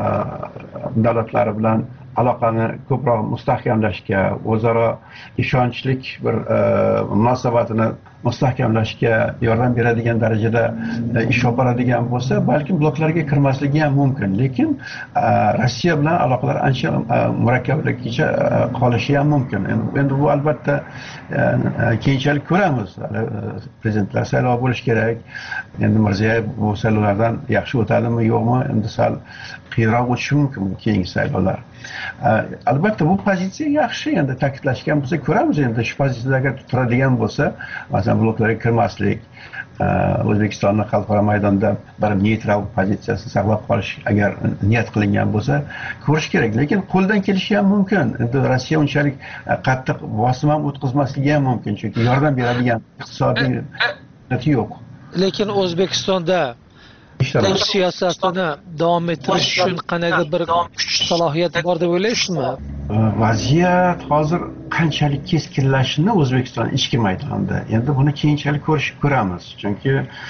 [SPEAKER 13] davlatlari bilan aloqani ko'proq mustahkamlashga, o'zaro ishonchlik bir munosabatini mustahkamlashga yordam beradigan darajada ish olib boradigan bo'lsa, balkim bloklarga kirmasligi ham mumkin. Lekin Rossiya bilan aloqalar ancha murakkablikcha qolishi ham mumkin. Endi bu albatta keyinchalik ko'ramiz. Prezidentlar saylovi bo'lishi kerak. Endi Mirziyoyev bu saylovlardan yaxshi o'tadimi, yo'qmi? Endi sal qiyinroq o'tishi mumkin keyingi saylovlar. Albatta bu pozitsiya yaxshi. Endi ta'kidlashgan bo'lsa ko'ramiz. Endi shu pozitsiyaga turadigan bo'lsa, masalan bloklarga kirmaslik, O'zbekistonni xalqaro maydonda bir neytral pozitsiyasini saqlab qolish agar niyat qilingan bo'lsa ko'rish kerak. Lekin qo'ldan kelishi ham mumkin. Endi Rossiya unchalik qattiq bosim ham o'tkazmasligi ham mumkin, chunki yordam beradigan iqtisodiy yo'q.
[SPEAKER 1] Lekin O'zbekistonda tinch siyosatini davom ettirish uchun qanday bir kuch salohiyat bor deb o'ylaysizmi?
[SPEAKER 13] Vaziyat hozir qanchalik keskinlashishini O'zbekiston ichki maydonida endi buni keyinchalik ko'ramiz. Chunki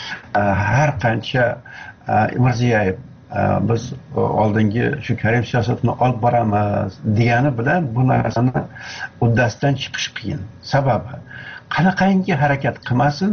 [SPEAKER 13] har qancha Mirziyoyev biz oldingi shu Karim siyosatini olib boramiz degani bilan bu narsani uddasidan chiqish qiyin. Sababi qanaqangi harakat qilmasin,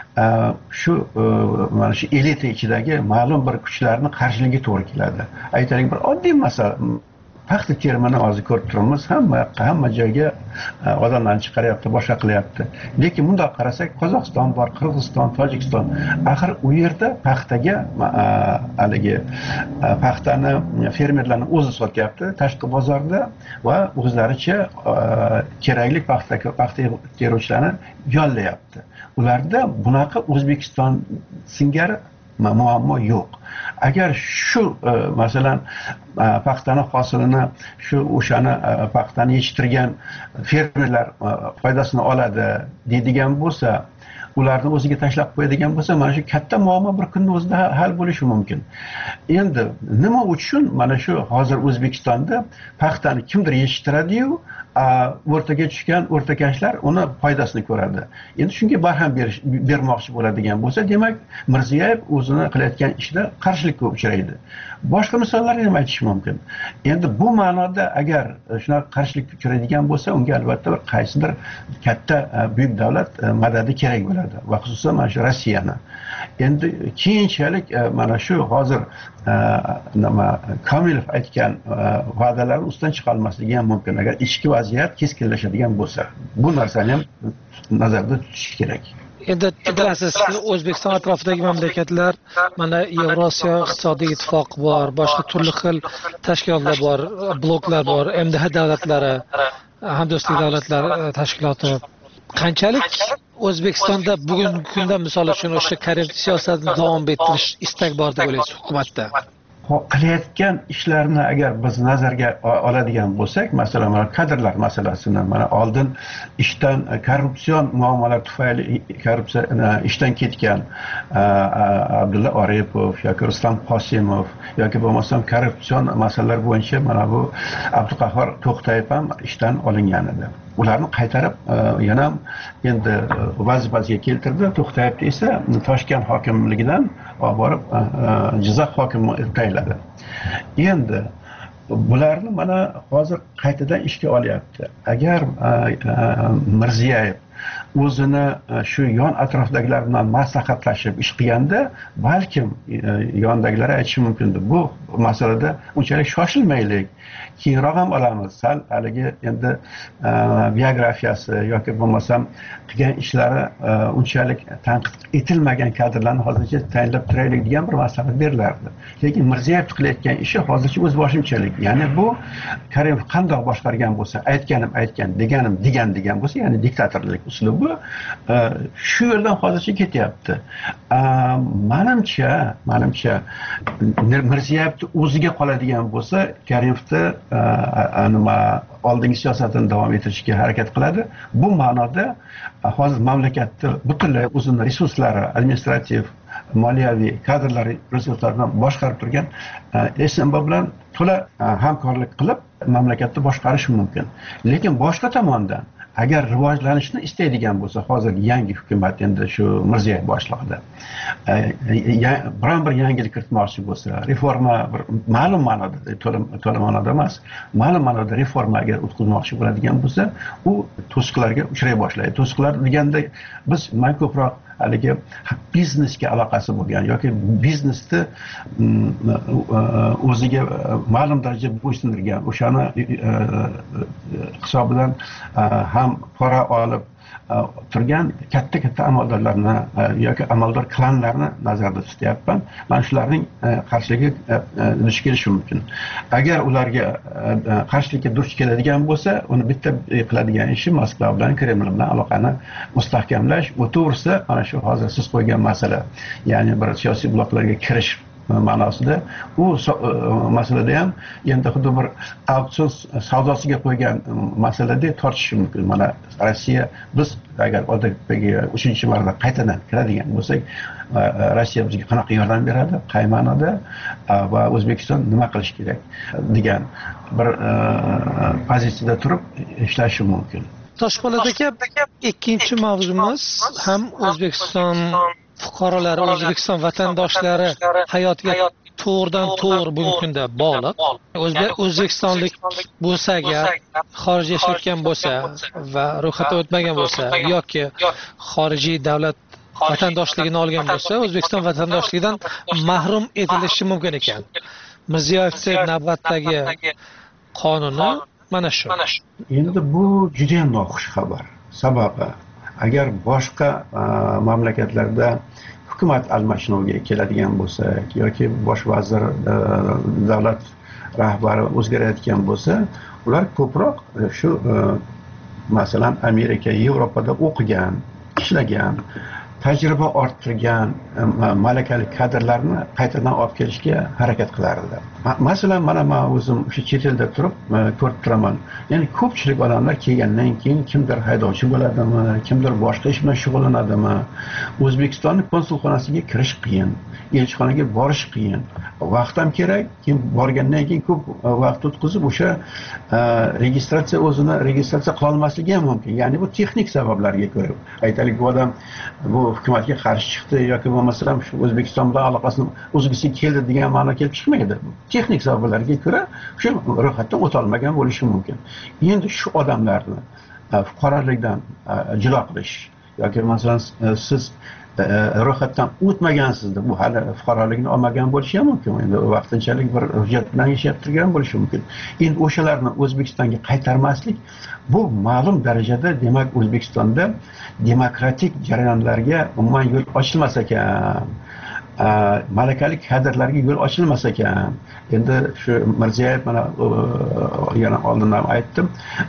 [SPEAKER 13] shu mana shu elita ichidagi ma'lum bir kuchlarni qarshiligiga to'g'ri keladi. Aytaylik, bir oddiy masala, paxta terimini hozir ko'rib turibmiz, hamma joyga odamlarni chiqaryapti, boshqa qilyapti. Lekin bundoq qarasak, Qozog'iston bor, Qirg'iziston, Tojikiston, axir u yerda paxtaga haligi paxtani fermerlarning o'zi sotyapti tashqi bozorda va o'zlaricha kerakli paxta teruvchilarni yollayapti. Ularda bunaqa O'zbekiston singari muammo yo'q. Agar shu masalan paxtani hosilini o'shani paxtani yetishtirgan fermerlar foydasini oladi deydigan bo'lsa, ularni o'ziga tashlab qo'yadigan bo'lsa, mana shu katta muammo bir kunni o'zida hal bo'lishi mumkin. Endi nima uchun mana shu hozir O'zbekistonda paxtani kimdir yetishtiradi-yu, o'rtaga tushgan o'rtakashlar uni foydasini ko'radi. Endi shunga barham bermoqchi bo'ladigan bo'lsa, demak, Mirziyoyev o'zini qilayotgan ishda qarshilikka uchraydi. Boshqa misollarni ham aytish mumkin. Endi bu ma'noda agar shunaqa qarshilikka uchraydigan bo'lsa, unga albatta bir qaysidir katta buyuk davlat madadi kerak bo'ladi va xususan mana shu Rossiyani. Endi keyinchalik mana shu hozir nima Komilov aytgan va'dalarni ustidan chiqa olmasligi ham mumkin agar ichki vaziyat keskinlashadigan bo'lsa. Bu narsani ham nazarda tutish kerak.
[SPEAKER 1] Endi bilasiz, O'zbekiston atrofidagi mamlakatlar mana Yevrosiyo iqtisodiy ittifoqi bor, boshqa turli xil tashkilotlar bor, bloklar bor, MDH davlatlari, hamdo'stlik davlatlari tashkiloti. Qanchalik O'zbekistonda bugungi kunda misol uchun o'sha Karimov siyosatini davom ettirish istak bor deb o'ylaysiz hukumatda?
[SPEAKER 13] Qilayotgan ishlarni agar biz nazarga oladigan bo'lsak, masalan, mana kadrlar masalasini, mana oldin ishdan korrupsion muammolar tufayli ishdan ketgan Abdulla Oripov yoki Rustam Qosimov yoki bo'lmasam korrupsion masalalar bo'yicha mana bu Abduqahhor To'xtayev ham ishdan olingan edi. Ularni qaytarib yana endi vazifasiga keltirdi. To'xtayevni esa Toshkent hokimligidan olib borib Jizzax hokimi tayinladi. Endi bularni mana hozir qaytadan ishga olyapti. Agar Mirziyoyev o'zini shu yon atrofdagilar bilan maslahatlashib ish qilganda, balkim yondagilar aytishi mumkin-di. Bu masalada unchalik shoshilmaylik. Keyinroq ham olamiz. Sal haligi endi biografiyasi yoki bo'lmasam qilgan ishlari unchalik tanqid etilmagan kadrlarni hozircha tayinlab turaylik degan bir maslahat berilardi. Lekin Mirziyoyev qilayotgan ishi hozircha o'z boshimchalik. Ya'ni bu Karimov qandoq boshqargan bo'lsa, aytganim aytgan, deganim degan bo'lsa, ya'ni diktatorlik uslubi shu yo'ldan hozircha ketyapti. Menimcha Mirziyoyevni o'ziga qoladigan bo'lsa, Karimovni nima oldingi siyosatini davom ettirishga harakat qiladi. Bu ma'noda hozir mamlakatni butunlay o'zining resurslari, administrativ, moliyaviy, kadrlar resurslaridan boshqarib turgan SMB bilan to'la hamkorlik qilib mamlakatni boshqarish mumkin. Lekin boshqa tomondan agar rivojlanishni istaydigan bo'lsa, hozir yangi hukumat endi shu Mirziyoyev boshlig'ida biron bir yangilik kiritmoqchi bo'lsa, reforma bir ma'lum ma'noda, to'la ma'noda emas, ma'lum ma'noda reformaga o'tkazmoqchi bo'ladigan bo'lsa, u to'siqlarga uchray boshlaydi. To'siqlar deganda biz ko'proq haligi biznesga aloqasi bo'lgan yoki biznesni o'ziga ma'lum darajada bo'ysundirgan, o'shani hisobidan ham pora olib turgan katta amaldorlarni yoki amaldor klanlarni nazarda tutyapman. Mana shularning qarshiligiga duch kelishi mumkin. Agar ularga qarshilikka duch keladigan bo'lsa, uni bitta qiladigan ishi Moskva bilan, Kreml bilan aloqani mustahkamlash. Bu to'g'risi mana shu hozir siz qo'ygan masala, ya'ni bir siyosiy bloklarga kirish ma'nosida, u masalada ham endi xuddi bir auksion savdosiga qo'ygan masalada tortishi mumkin. Mana Rossiya, biz agar odatdagi 3-marta qaytadan kiradigan bo'lsak, Rossiya bizga qanaqa yordam beradi, qay ma'noda va O'zbekiston nima qilish kerak degan bir pozitsiyada turib ishlashi mumkin.
[SPEAKER 1] Toshpo'lat aka, ikkinchi mavzumiz ham O'zbekiston fuqarolari, O'zbekiston vatandoshlari hayotiga to'g'ridan-to'g'ri bugungi kunda bog'liq. O'zbekistonlik bo'lsa agar, xorijda yashayotgan bo'lsa va ro'yxatdan o'tmagan bo'lsa yoki xorijiy davlat vatandoshligini olgan bo'lsa, O'zbekiston vatandoshligidan mahrum etilishi mumkin ekan. Mirziyoyevning navbatdagi qonuni mana shu.
[SPEAKER 13] Endi bu juda ham noxush xabar. Sababi agar boshqa mamlakatlarda hukumat almashinuviga keladigan bo'lsak yoki bosh vazir, davlat rahbari o'zgarayotgan bo'lsa, ular ko'proq shu masalan Amerika, Yevropada o'qigan, ishlagan, tajriba orttirgan malakali kadrlarni qaytadan olib kelishga harakat qilardilar. Masalan, mana men o'zim o'sha chet elda turib ko'rib turaman. Ya'ni ko'pchilik odamlar kelgandan keyin kimdir haydovchi bo'ladimi, kimdir boshqa ish bilan shug'ullanadimi. O'zbekistonning konsulxonasiga kirish qiyin, elchixonaga borish qiyin. Vaqt ham kerak, keyin borgandan keyin ko'p vaqt o'tkazib o'sha registratsiya qila olmasligi ham mumkin. Ya'ni bu texnik sabablarga ko'ra. Aytaylik, bu odam bu hukumatga qarshi chiqdi yoki bo'lmasa ham shu O'zbekiston bilan aloqasini uzgisi keldi degan ma'no kelib chiqmaydi. Texnik sabablarga ko'ra shu ro'yxatdan o'ta olmagan bo'lishi mumkin. Endi shu odamlarni fuqarolikdan judo qilish yoki masalan siz ro'yxatdan o'tmagansizda, bu hali fuqarolikni olmagan bo'lishi ham mumkin. Endi vaqtinchalik bir hujjat bilan yashab turgan bo'lishi mumkin. Endi o'shalarni O'zbekistonga qaytarmaslik bu ma'lum darajada, demak, O'zbekistonda demokratik jarayonlarga umuman yo'l ochilmas ekan. Malakali kadrlarga yo'l ochilmas ekan. Endi shu Mirziyoyev mana yana oldindan aytdim,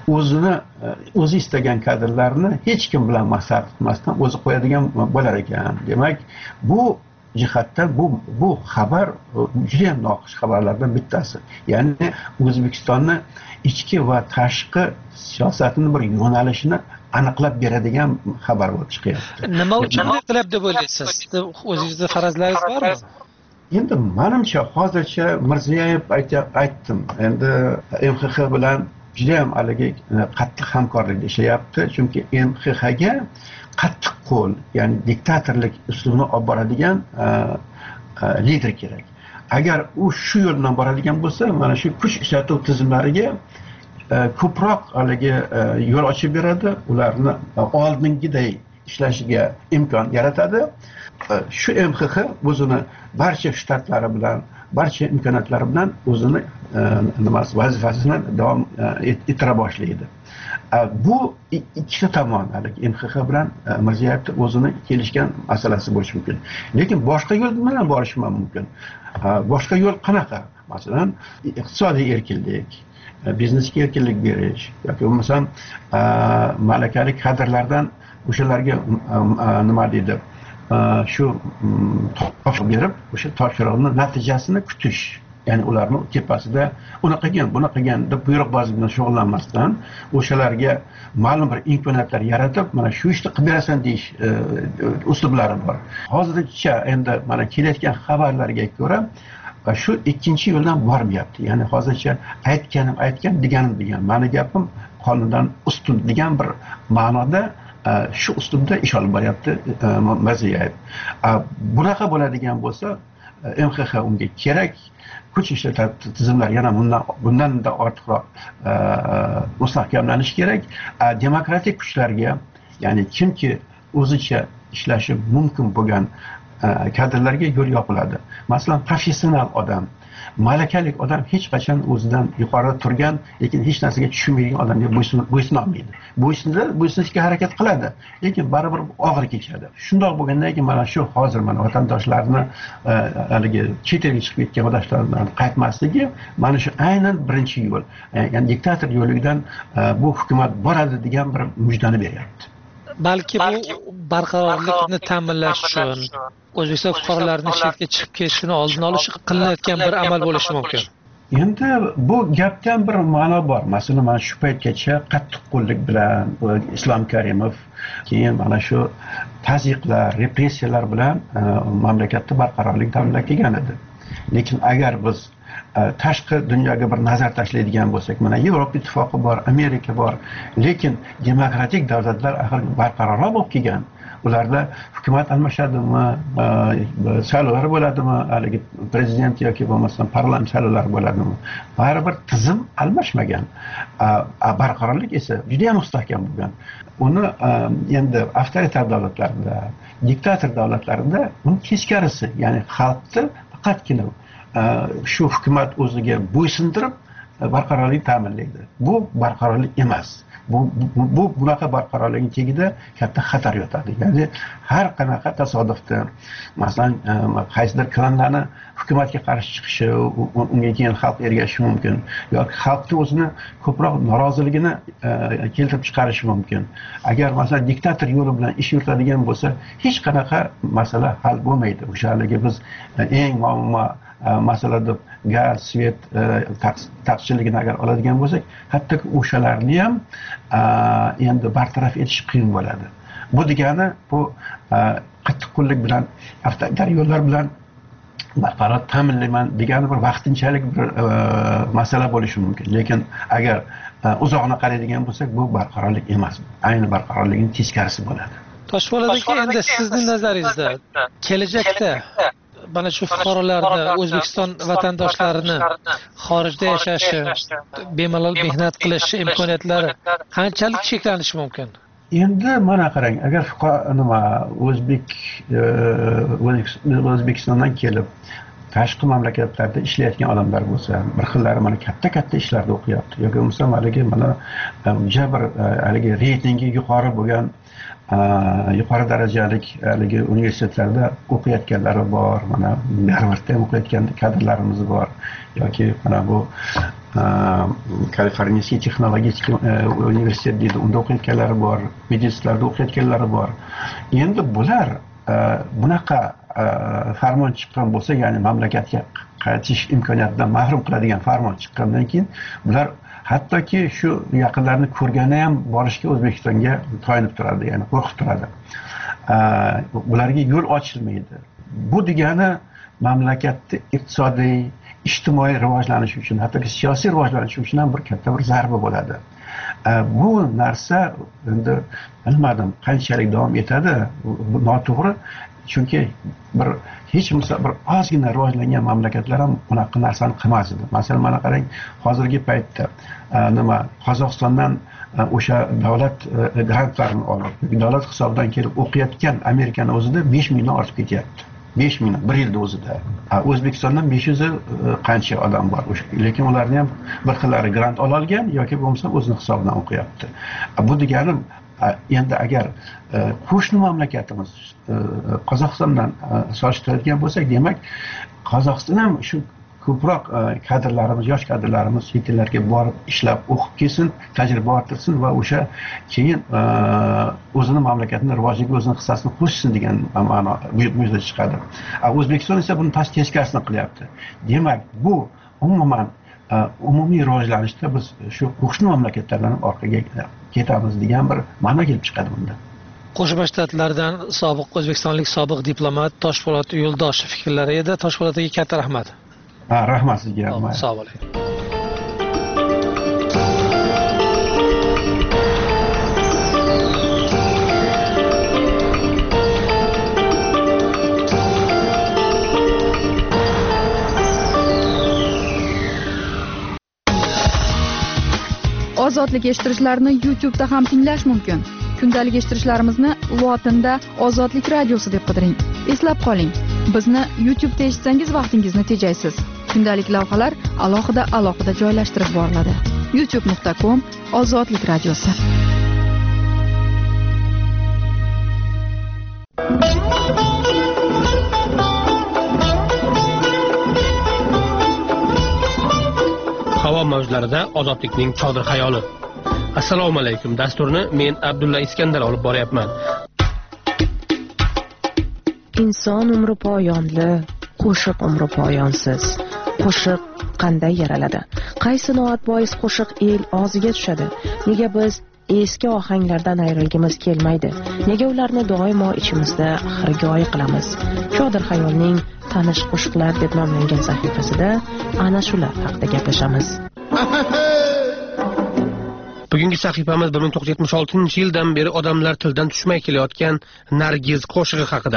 [SPEAKER 13] o'zi istagan kadrlarni hech kim bilan maslahat qilmasdan o'zi qo'yadigan bo'lar ekan. Demak, bu jihatdan bu xabar juda ham noxush xabarlardan bittasi. Ya'ni O'zbekistonni ichki va tashqi siyosatining bir yo'nalishini aniqlab beradigan xabar bo'lib chiqyapti.
[SPEAKER 1] Nima uchun qilib deb o'ylaysiz? O'zingizda farazlaringiz bormi?
[SPEAKER 13] Endi menimcha hozircha Mirziyoyev aytdim. Endi MXX bilan juda ham haligi qattiq hamkorlikda ishlayapti, chunki MXXga qattiq qo'l, ya'ni diktatorlik uslubini olib boradigan lider kerak. Agar u shu yo'ldan boradigan bo'lsa, mana shu kuch ishlatuv tizimlariga ko'proq haligi yo'l ochib beradi, ularni oldingiday ishlashiga imkon yaratadi. Shu MXX o'zini barcha shtatlari bilan, barcha imkoniyatlari bilan o'zini vazifasini davom ettira boshlaydi. Bu ikkita tomon, haligi MXX bilan Mirziyoyev o'zini kelishgan masalasi bo'lishi mumkin. Lekin boshqa yo'l bilan borish ham mumkin. Boshqa yo'l qanaqa? Masalan, iqtisodiy erkinlik, biznesga erkinlik berish yoki bo'lmasam malakali kadrlardan o'shalarga nima deydi, shu topshiriq berib, o'sha topshiriqning natijasini kutish. Ya'ni ularni tepasida uni qilgan, buni qilgan deb buyruqbozlik bilan shug'ullanmasdan o'shalarga ma'lum bir imkoniyatlar yaratib, mana shu ishni qilib berasan deyish uslublari bor. Hozircha endi mana kelayotgan xabarlarga ko'ra shu ikkinchi yo'ldan bormayapti. Ya'ni hozircha aytgan, degan. Mani gapim qonundan ustun degan bir ma'noda shu uslubda ish olib boryapti Mirziyoyev. Bunaqa bo'ladigan bo'lsa, MXX unga kerak. Kuch ishlatuvchi tizimlar yana bundan da ortiqroq mustahkamlanishi kerak. Demokratik kuchlarga, ya'ni kimki o'zicha ishlashi mumkin bo'lgan kadrlarga yo'l yopiladi. Masalan, professional odam, malakali odam hech qachon o'zidan yuqorida turgan, lekin hech narsaga tushunmaydigan odamga bo'ysuna olmaydi. Bo'ysunishga harakat qiladi, lekin baribir og'ir kechadi. Shundoq bo'lgandan keyin mana shu hozir mana vatandoshlarni haligi chet elga chiqib ketgan vatandoshlardan qaytmasligi mana shu aynan birinchi yo'l. Ya'ni diktator yo'lidan bu hukumat boradi degan bir mujdani beryapti.
[SPEAKER 1] Balki bu barqarorlikni ta'minlash uchun O'zbekiston fuqarolarining chetga chiqib ketishini oldini olish qilinayotgan bir amal bo'lishi mumkin.
[SPEAKER 13] Endi bu gapdan bir ma'no bor. Masalan, mana shu paytgacha qattiqqo'llik bilan Islom Karimov, keyin mana shu tazyiqlar, repressiyalar bilan mamlakatda barqarorlik ta'minlab kelgan edi. Lekin agar biz tashqi dunyoga bir nazar tashlaydigan bo'lsak, mana Yevropa ittifoqi bor, Amerika bor, lekin demokratik davlatlar axir barqarorroq bo'lib kelgan. Ularda hukumat almashadimi, saylovlar bo'ladimi, haligi prezident yoki bo'lmasam parlament saylovlari bo'ladimi, baribir tizim almashmagan. Barqarorlik esa juda ham mustahkam bo'lgan. Uni endi avtoritar davlatlarda, diktator davlatlarida uni teskarisi, ya'ni xalqni faqatgina shu hukumat o'ziga bo'ysundirib barqarorlik ta'minlaydi. Bu barqarorlik emas. Bu bunaqa barqarorlikning tagida katta xatar yotadi. Ya'ni har qanaqa tasodifdan, masalan, qaysidir klanlarni hukumatga qarshi chiqishi, unga keyin xalq ergashishi mumkin yoki xalqni o'zini ko'proq noroziligini keltirib chiqarishi mumkin. Agar masalan diktator yo'li bilan ish yuritadigan bo'lsa, hech qanaqa masala hal bo'lmaydi. O'shaligi biz eng muammo masala deb gaz, svet taqchilligini agar oladigan bo'lsak, hattoki o'shalarni ham endi bartaraf etish qiyin bo'ladi. Bu degani bu qattiqqo'llik bilan, avtoritar yo'llar bilan barqaror ta'minlayman degani bir vaqtinchalik bir masala bo'lishi mumkin. Lekin agar uzoqni qaraydigan bo'lsak, bu barqarorlik emas. Ayni barqarorlikning teskarisi bo'ladi.
[SPEAKER 1] Toshpo'lat aka, endi sizning nazaringizda kelajakda mana shu fuqarolarni, O'zbekiston vatandoshlarini xorijda yashashi, bemalol mehnat qilish imkoniyatlari qanchalik cheklanishi mumkin?
[SPEAKER 13] Endi mana qarang, agar O'zbekistondan kelib tashqi mamlakatlarda ishlayotgan odamlar bo'lsa, bir xillari mana katta ishlarda o'qiyapti yoki bo'lmasa mana jabr reytingi yuqori bo'lgan yuqori darajalik universitetlarda o'qiyotganlari bor, mana Harvardda o'qiyotgan kadrlarimiz bor yoki mana bu Kaliforniya texnologik universitet deydi, unda o'qiyotganlari bor, medinstitutlarda o'qiyotganlari bor. Endi bular bunaqa farmon chiqqan bo'lsa, ya'ni mamlakatga qaytish imkoniyatidan mahrum qiladigan farmon chiqqandan keyin bular hattoki shu yaqinlarini ko'rgani ham borishga O'zbekistonga toyinib turadi, ya'ni qo'rqib turadi. Bularga yo'l ochilmaydi. Bu degani mamlakatning iqtisodiy, ijtimoiy rivojlanishi uchun, hattoki siyosiy rivojlanishi uchun ham bir katta bir zarba bo'ladi. Bu narsa endi bilmadim qanchalik davom etadi, bu noto'g'ri. Chunki hech bo'lmasa bir ozgina rivojlangan mamlakatlar ham bunaqa narsani qilmas edi. Masalan, mana qarang, hozirgi paytda Qozog'istondan o'sha davlat grantlarini olib, davlat hisobidan kelib o'qiyotgan Amerikani o'zida 5 mingdan ortib ketyapti. 5 ming bir yilda o'zida. O'zbekistondan 500 qancha odam bor. Lekin ularni ham bir xillari grant ola olgan yoki bo'lmasa o'zining hisobidan o'qiyapti. Bu degani endi agar qo'shni mamlakatimiz Qozog'istondan solishtiradigan bo'lsak, demak Qozog'iston ham shu ko'proq kadrlarimiz, yosh kadrlarimiz chet ellarga borib ishlab, o'qib kelsin, tajriba orttirsin va o'sha keyin o'zini mamlakatining rivojiga o'zining hissasini qo'shsin degan ma'no buyurtma chiqadi. O'zbekiston esa buni teskarisini qilyapti. Demak, bu umuman umumiy rivojlanishda biz shu qo'shni mamlakatlardan orqaga ketamiz degan bir ma'no kelib chiqadi bunda.
[SPEAKER 1] Qo'shma Shtatlardan sobiq o'zbekistonlik sobiq diplomat Toshpo'lat Yo'ldoshev fikrlari edi. Toshpo'lat aka, katta rahmat.
[SPEAKER 13] Rahmat sizga.
[SPEAKER 1] Sog' bo'ling.
[SPEAKER 4] Ozodlik eshittirishlarni YouTube'da ham tinglash mumkin. Kundalik eshittirishlarimizni lotinda Ozodlik radiosi deb qidiring. Eslab qoling, bizni YouTube'da eshitsangiz vaqtingizni tejaysiz. Kundalik lavhalar alohida joylashtirib boriladi. youtube.com Ozodlik radiosi.
[SPEAKER 9] Havo mavjlarida ozodlikning chodir xayoli. Assalomu alaykum. Dasturni men Abdulla Iskandar olib boryapman.
[SPEAKER 14] Inson umri poyonli, qo'shiq umri poyonsiz. Qo'shiq qanday yaraladi? Qaysi noat bois qo'shiq el og'ziga tushadi? Nega biz eski ohanglardan ayrilgimiz kelmaydi? Nega ularni doimo ichimizda xirgoyi qilamiz? Chodir xayolning tanish qo'shiqlar deb nomlangan sahifasida ana shular haqida gaplashamiz.
[SPEAKER 9] Bugungi sahifamiz 1976-yildan beri odamlar tildan tushmay kelayotgan Nargiz qo'shig'i haqida.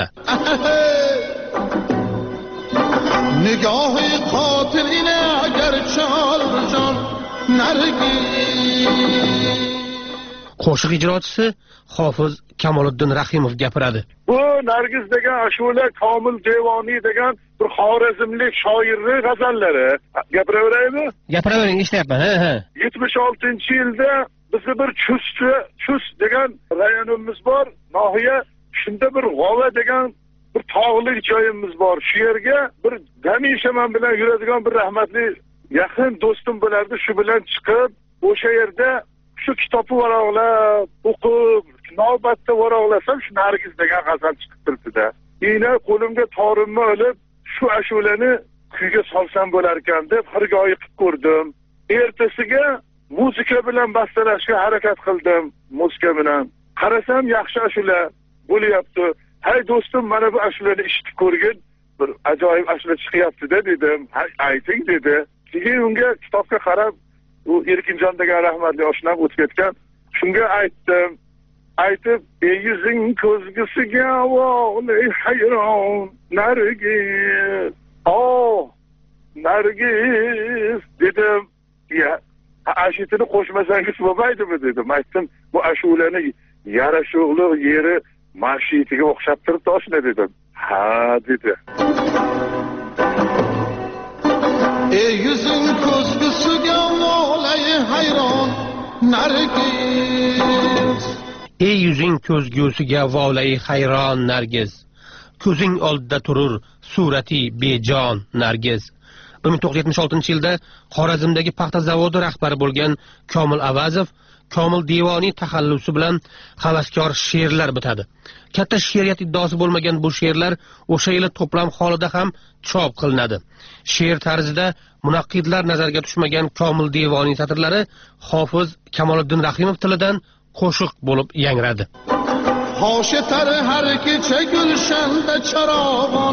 [SPEAKER 15] Nigohi qotil ina agar chaljon Nargiz.
[SPEAKER 9] Qo'shiq ijrochisi Hofiz Kamoliddin Rahimov gapiradi.
[SPEAKER 16] Bu Nargiz degan ashula Komil Devoniy degan bir xorazmlik shoirning g'azallari. Gapiraveraymi?
[SPEAKER 9] Gapiravering, eshityapman.
[SPEAKER 16] 76-yilda bizni bir Chust degan rayonimiz bor. Nohiya shunda bir G'ova degan bir tog'li joyimiz bor. Shu yerga bir hamisha men bilan yuradigan bir rahmatli yaqin do'stim bo'lardi. Shu bilan chiqib, o'sha yerda shu kitobni varaqlab, o'qib, navbatda varaqlasam shu Nargiz degan g'azal chiqib turibdi-da. Yana qo'limga torimni olib, shu ashulani kuyga solsam bo'lar ekan deb xirgoyi qilib ko'rdim. Ertasiga muzika bilan bastalashga harakat qildim, muzika bilan. Qarasam yaxshi ashula bo'lyapti. Hay do'stim, mana bu ashulani eshitib ko'rgin, bir ajoyib ashula chiqyapti-da dedim. Ayting dedi. Keyin unga kitobga qarab, u Erkinjon degan rahmatli oshnam o'tib ketgan. Shunga aytdim. Aytib, yuzing ko'zgusiga vo'lay hayron Nargiz. Nargiz dedim. Ya, ashitini qo'shmasangiz bo'lmaydimi dedim. Aytdim, bu ashulani yarashuqli yeri marshitiga o'xshab turibdi oshna dedim. Ha dedi.
[SPEAKER 15] Yuzing ko'zgusiga vo'lay hayron Nargiz.
[SPEAKER 9] Yuzing ko'zgusiga vo'lay hayron Nargiz. Ko'zing oldida turur surati bejon Nargiz. 1976-yilda Xorazmdagi paxta zavodi rahbari bo'lgan Komil Avazov Komil Devoniy taxallusi bilan havaskor she'rlar bitadi. Katta she'riyat iddaosi bo'lmagan bu she'rlar o'sha yili to'plam holida ham chop qilinadi. She'r tarzida munaqqidlar nazarga tushmagan Komil Devoniy satrlari Hofiz Kamoliddin Rahimov tilidan qo'shiq bo'lib yangradi.
[SPEAKER 15] Hoşetar har kecha gulshanda charog'on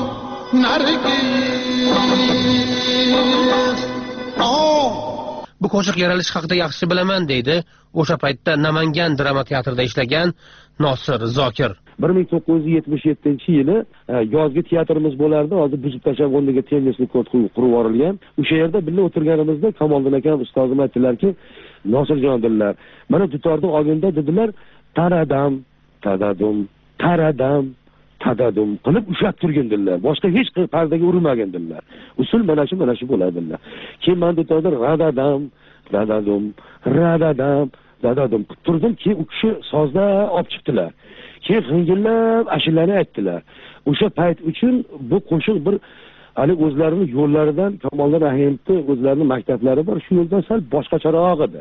[SPEAKER 15] Nargiz.
[SPEAKER 9] Bu qo'shiq yaralish haqida yaxshi bilaman deydi o'sha paytda Namangan drama teatrida ishlagan Nosir Zokir.
[SPEAKER 17] 1977-yili yozgi teatrimiz bo'lardi. Hozir buzib tashlab o'rniga tennisni kort qurib yuborilgan. O'sha yerda birga o'tirganimizda Kamoliddin akam ustozim aytdilarki, Nosirjon dedilar, mana dutorni olganda dedilar, taradam, tadadum, taradam, tadadum qilib ushlab turgin dedilar. Boshqa hech pardaga urmagan dedilar. Usul mana shu bo'ladi dedilar. Keyin men dutorda radadam, radadum, radadam, radadum turdim, keyin u kishi sozda olib chiqdilar. Keyin g'ingillab ashulani aytdilar. O'sha payt uchun bu qo'shiq bir hali o'zlarining yo'llaridan, Kamoliddin Rahimovning o'zlarining maktablari bor, shu yo'ldan sal boshqacharoq edi.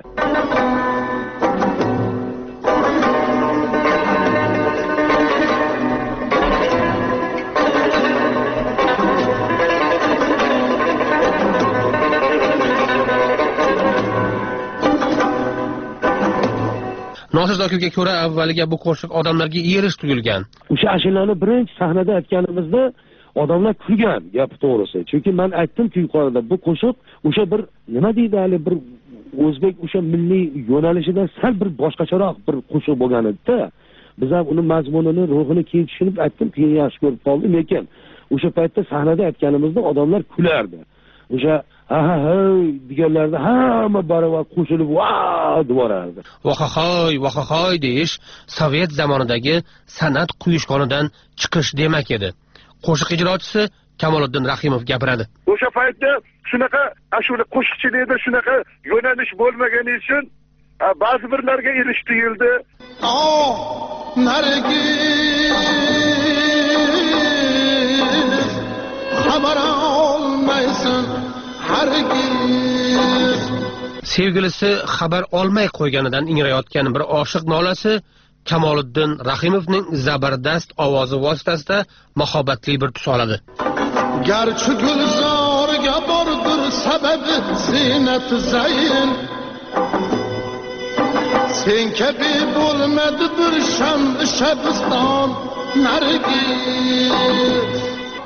[SPEAKER 9] Nosir Zokirga ko'ra avvaliga bu qo'shiq odamlarga erish tuyulgan.
[SPEAKER 17] O'sha ashulani birinchi sahnada aytganimizda odamlar kulgan, gapi to'g'risi. Chunki men aytdim-ku yuqorida bu qo'shiq o'sha bir nima deydi, hali bir o'zbek o'sha milliy yo'nalishidan sal bir boshqacharoq bir qo'shiq bo'lgan edi-da. Biz ham uni mazmunini, ruhini keyin tushunib aytdim, keyin yaxshi ko'rib qoldim, lekin o'sha paytda sahnada aytganimizda odamlar kulardi. O'sha deganlarda hamma baravar qo'shilib deb borardi.
[SPEAKER 9] Vahahoy deyish Sovet zamonidagi san'at quyishqonidan chiqish demak edi. Qo'shiq ijrochisi Kamoliddin Rahimov gapiradi.
[SPEAKER 16] O'sha paytda shunaqa ashula qo'shiqchilikda shunaqa yo'nalish bo'lmagani uchun ba'zi birlarga erish tuyuldi.
[SPEAKER 15] Nargiz xabar olmaysan hargiz.
[SPEAKER 9] Sevgilisi xabar olmay qo'yganidan ingrayotgan bir oshiq nolasi Kamoliddin Rahimovning zabardast ovozi vositasida mahobatli bir tus oladi.
[SPEAKER 15] Garchi gulzorga bordir sababi zinat zayn, sen kabi bo'lmadi bir shamdi shabiston Nargiz.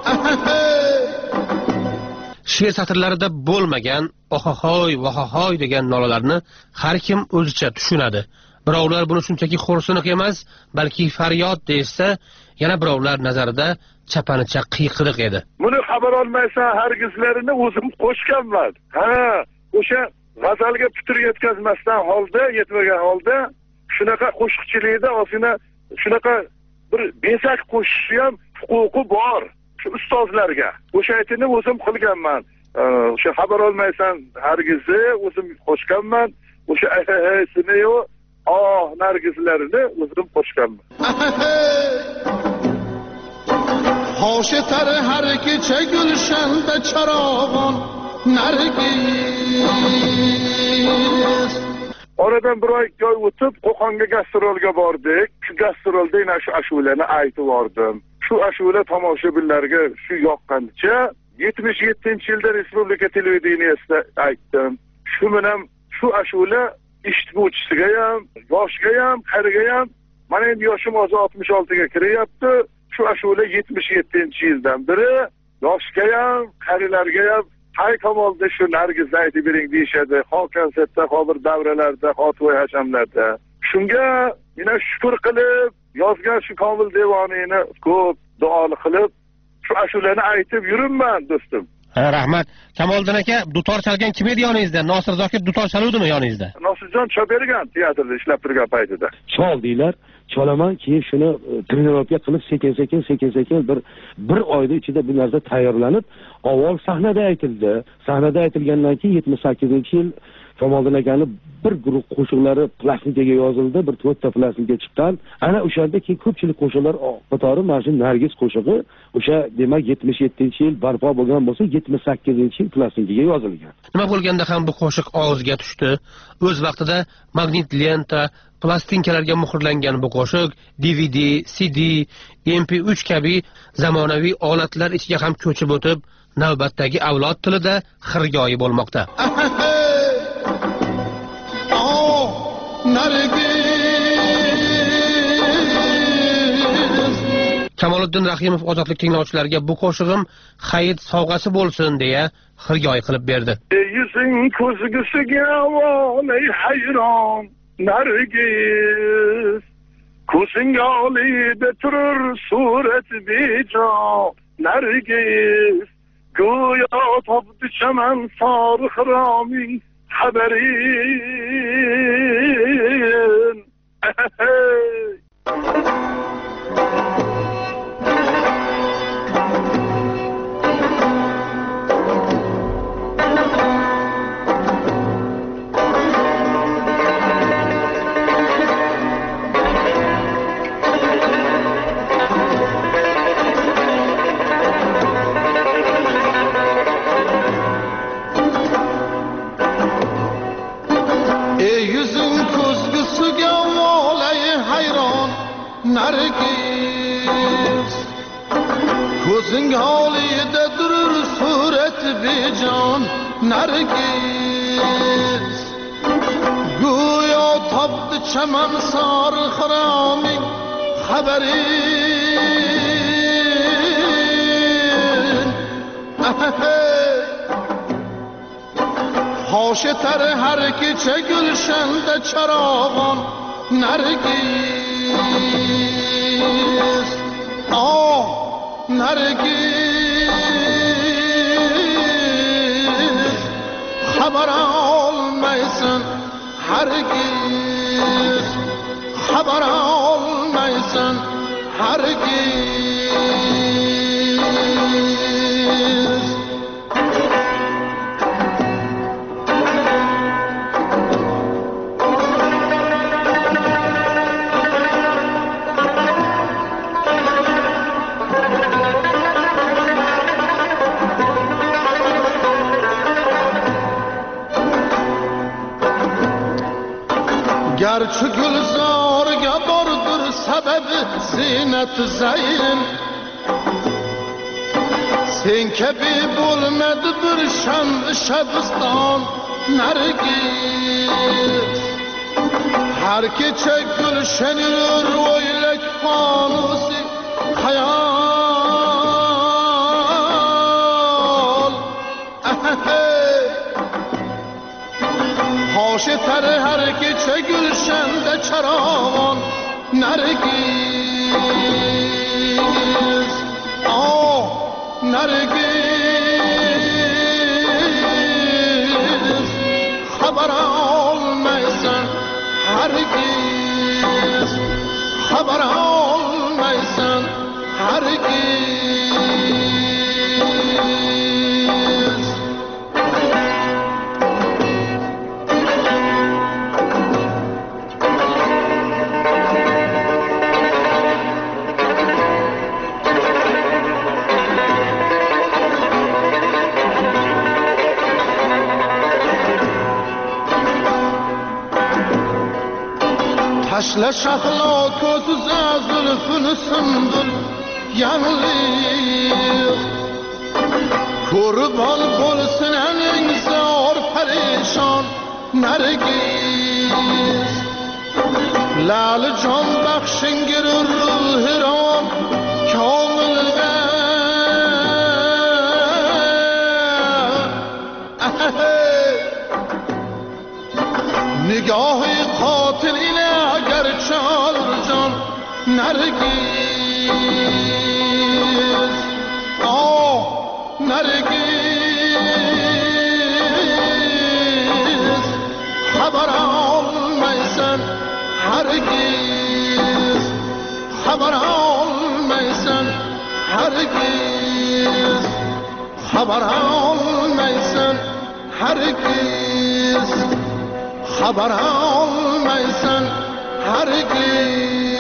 [SPEAKER 9] She'r satrlarida bo'lmagan ohahoy vahahoy degan nolalarni har kim o'zicha tushunadi. Birovlar buni shunchaki xo'rsiniq emas, balki faryod deysa, yana birovlar nazarida chapanicha qiyqiriq edi.
[SPEAKER 16] Buni xabar olmaysan hargizlarini o'zim qo'shganman. O'sha g'azalga putur yetkazmasdan holda, yetmagan holda shunaqa qo'shiqchilikda ozgina shunaqa bir besak qo'shishi ham huquqi bor shu ustozlarga. O'sha aytini o'zim qilganman. O'sha xabar olmaysan hargizi o'zim qo'shganman. O'sha sini-yu nargizlarini o'zim qo'shganman.
[SPEAKER 15] Hoşetar her gece gülşende çarağın nargiz.
[SPEAKER 16] Oradan bir oy o'tib Qo'qonga gastrolga bordik. Shu gastrolda yana shu ashulani aytib bordim. Shu ashula tomoshabinlarga shu yoqqancha 77-yilda Respublika televideniyasida aytdim. Shu bilan shu ashula eshituvchisiga ham, yoshga ham, qariga ham, mana endi yoshim hozir 66 ga kiryapti. Shu ashula 77-yildan beri yoshga ham, qarilarga ham hay kamolda shu nargizni aytib bering deyishadi. Konsertda, bir davralarda, to'y hashamlarda. Shunga yana shukr qilib, yozgan shu Komil devonini ko'p duo qilib, shu ashulani aytib yuribman do'stim.
[SPEAKER 9] Rahmat. Kamoliddin aka, dutor chalgan kim edi yoningizda? Nosir Zokir dutor chaluvdimi yoningizda?
[SPEAKER 16] Nosirjon Chobergan teatrda ishlab turgan paytida.
[SPEAKER 17] Chol deylar. Cholaman, keyin shuni trenirovka qilib sekin bir oyda ichida bu narsa tayyorlanib, avval sahnada aytildi. Sahnada aytilgandan keyin 78-yil Kamoliddin akani bir guruh qo'shiqlari plastinkaga yozildi, bir 4 ta plastinka chiqqan. Ana o'shanda keyin ko'pchilik qo'shiqlar qatori mana shu Nargiz qo'shig'i o'sha demak 77-yil barpo bo'lgan bo'lsa, 78-yil plastinkaga yozilgan.
[SPEAKER 9] Nima bo'lganda ham bu qo'shiq og'izga tushdi. O'z vaqtida magnit lenta, plastinkalarga muhrlangan bu qo'shiq DVD, CD, MP3 kabi zamonaviy olatlar ichiga ham ko'chib o'tib, navbatdagi avlod tilida xirgoyi bo'lmoqda. Kamoliddin Rahimov ozodlik tinglovchilariga bu qo'shig'im Hayit sovg'asi bo'lsin deya xirgoyi qilib berdi.
[SPEAKER 16] Yuzing ko'zgusiga volay hayron Nargiz, ko'zing olida turur surat bejon Nargiz, go'yo topdi chaman sori xiroming xabarin.
[SPEAKER 15] Nargiz, ko'zing holida durur surat bejon Nargiz, go'yo topdi chaman sori xiroming xabarin. Hosh etar har kecha gulshanda charog'on Nargiz, Nargiz, xabar olmaysan hargiz, xabar olmaysan hargiz. Gerçi gülzarga bordur sebebi zinet zayn, sen kebi bulmadı bir şebistan Nargiz. Her gece gülşen yürür oylak fanusi hayal. Hoş eter her gece gülşende çarağın Nargiz, Nargiz, haber olmaysan hargiz, xabar olmaysan hargiz. Taşla şahla kötü zülfünü sündür yanılır. Kurban bolsun elin zor perişan nergiz. Lali can bakşın girir ruhiram kamilge. Nigahi katil ile gerçi alır can nergiz. Ah nergiz. Haber almaysan hargiz. Haber almaysan hargiz. Haber almaysan hargiz. Xabar olmaysan hargiz.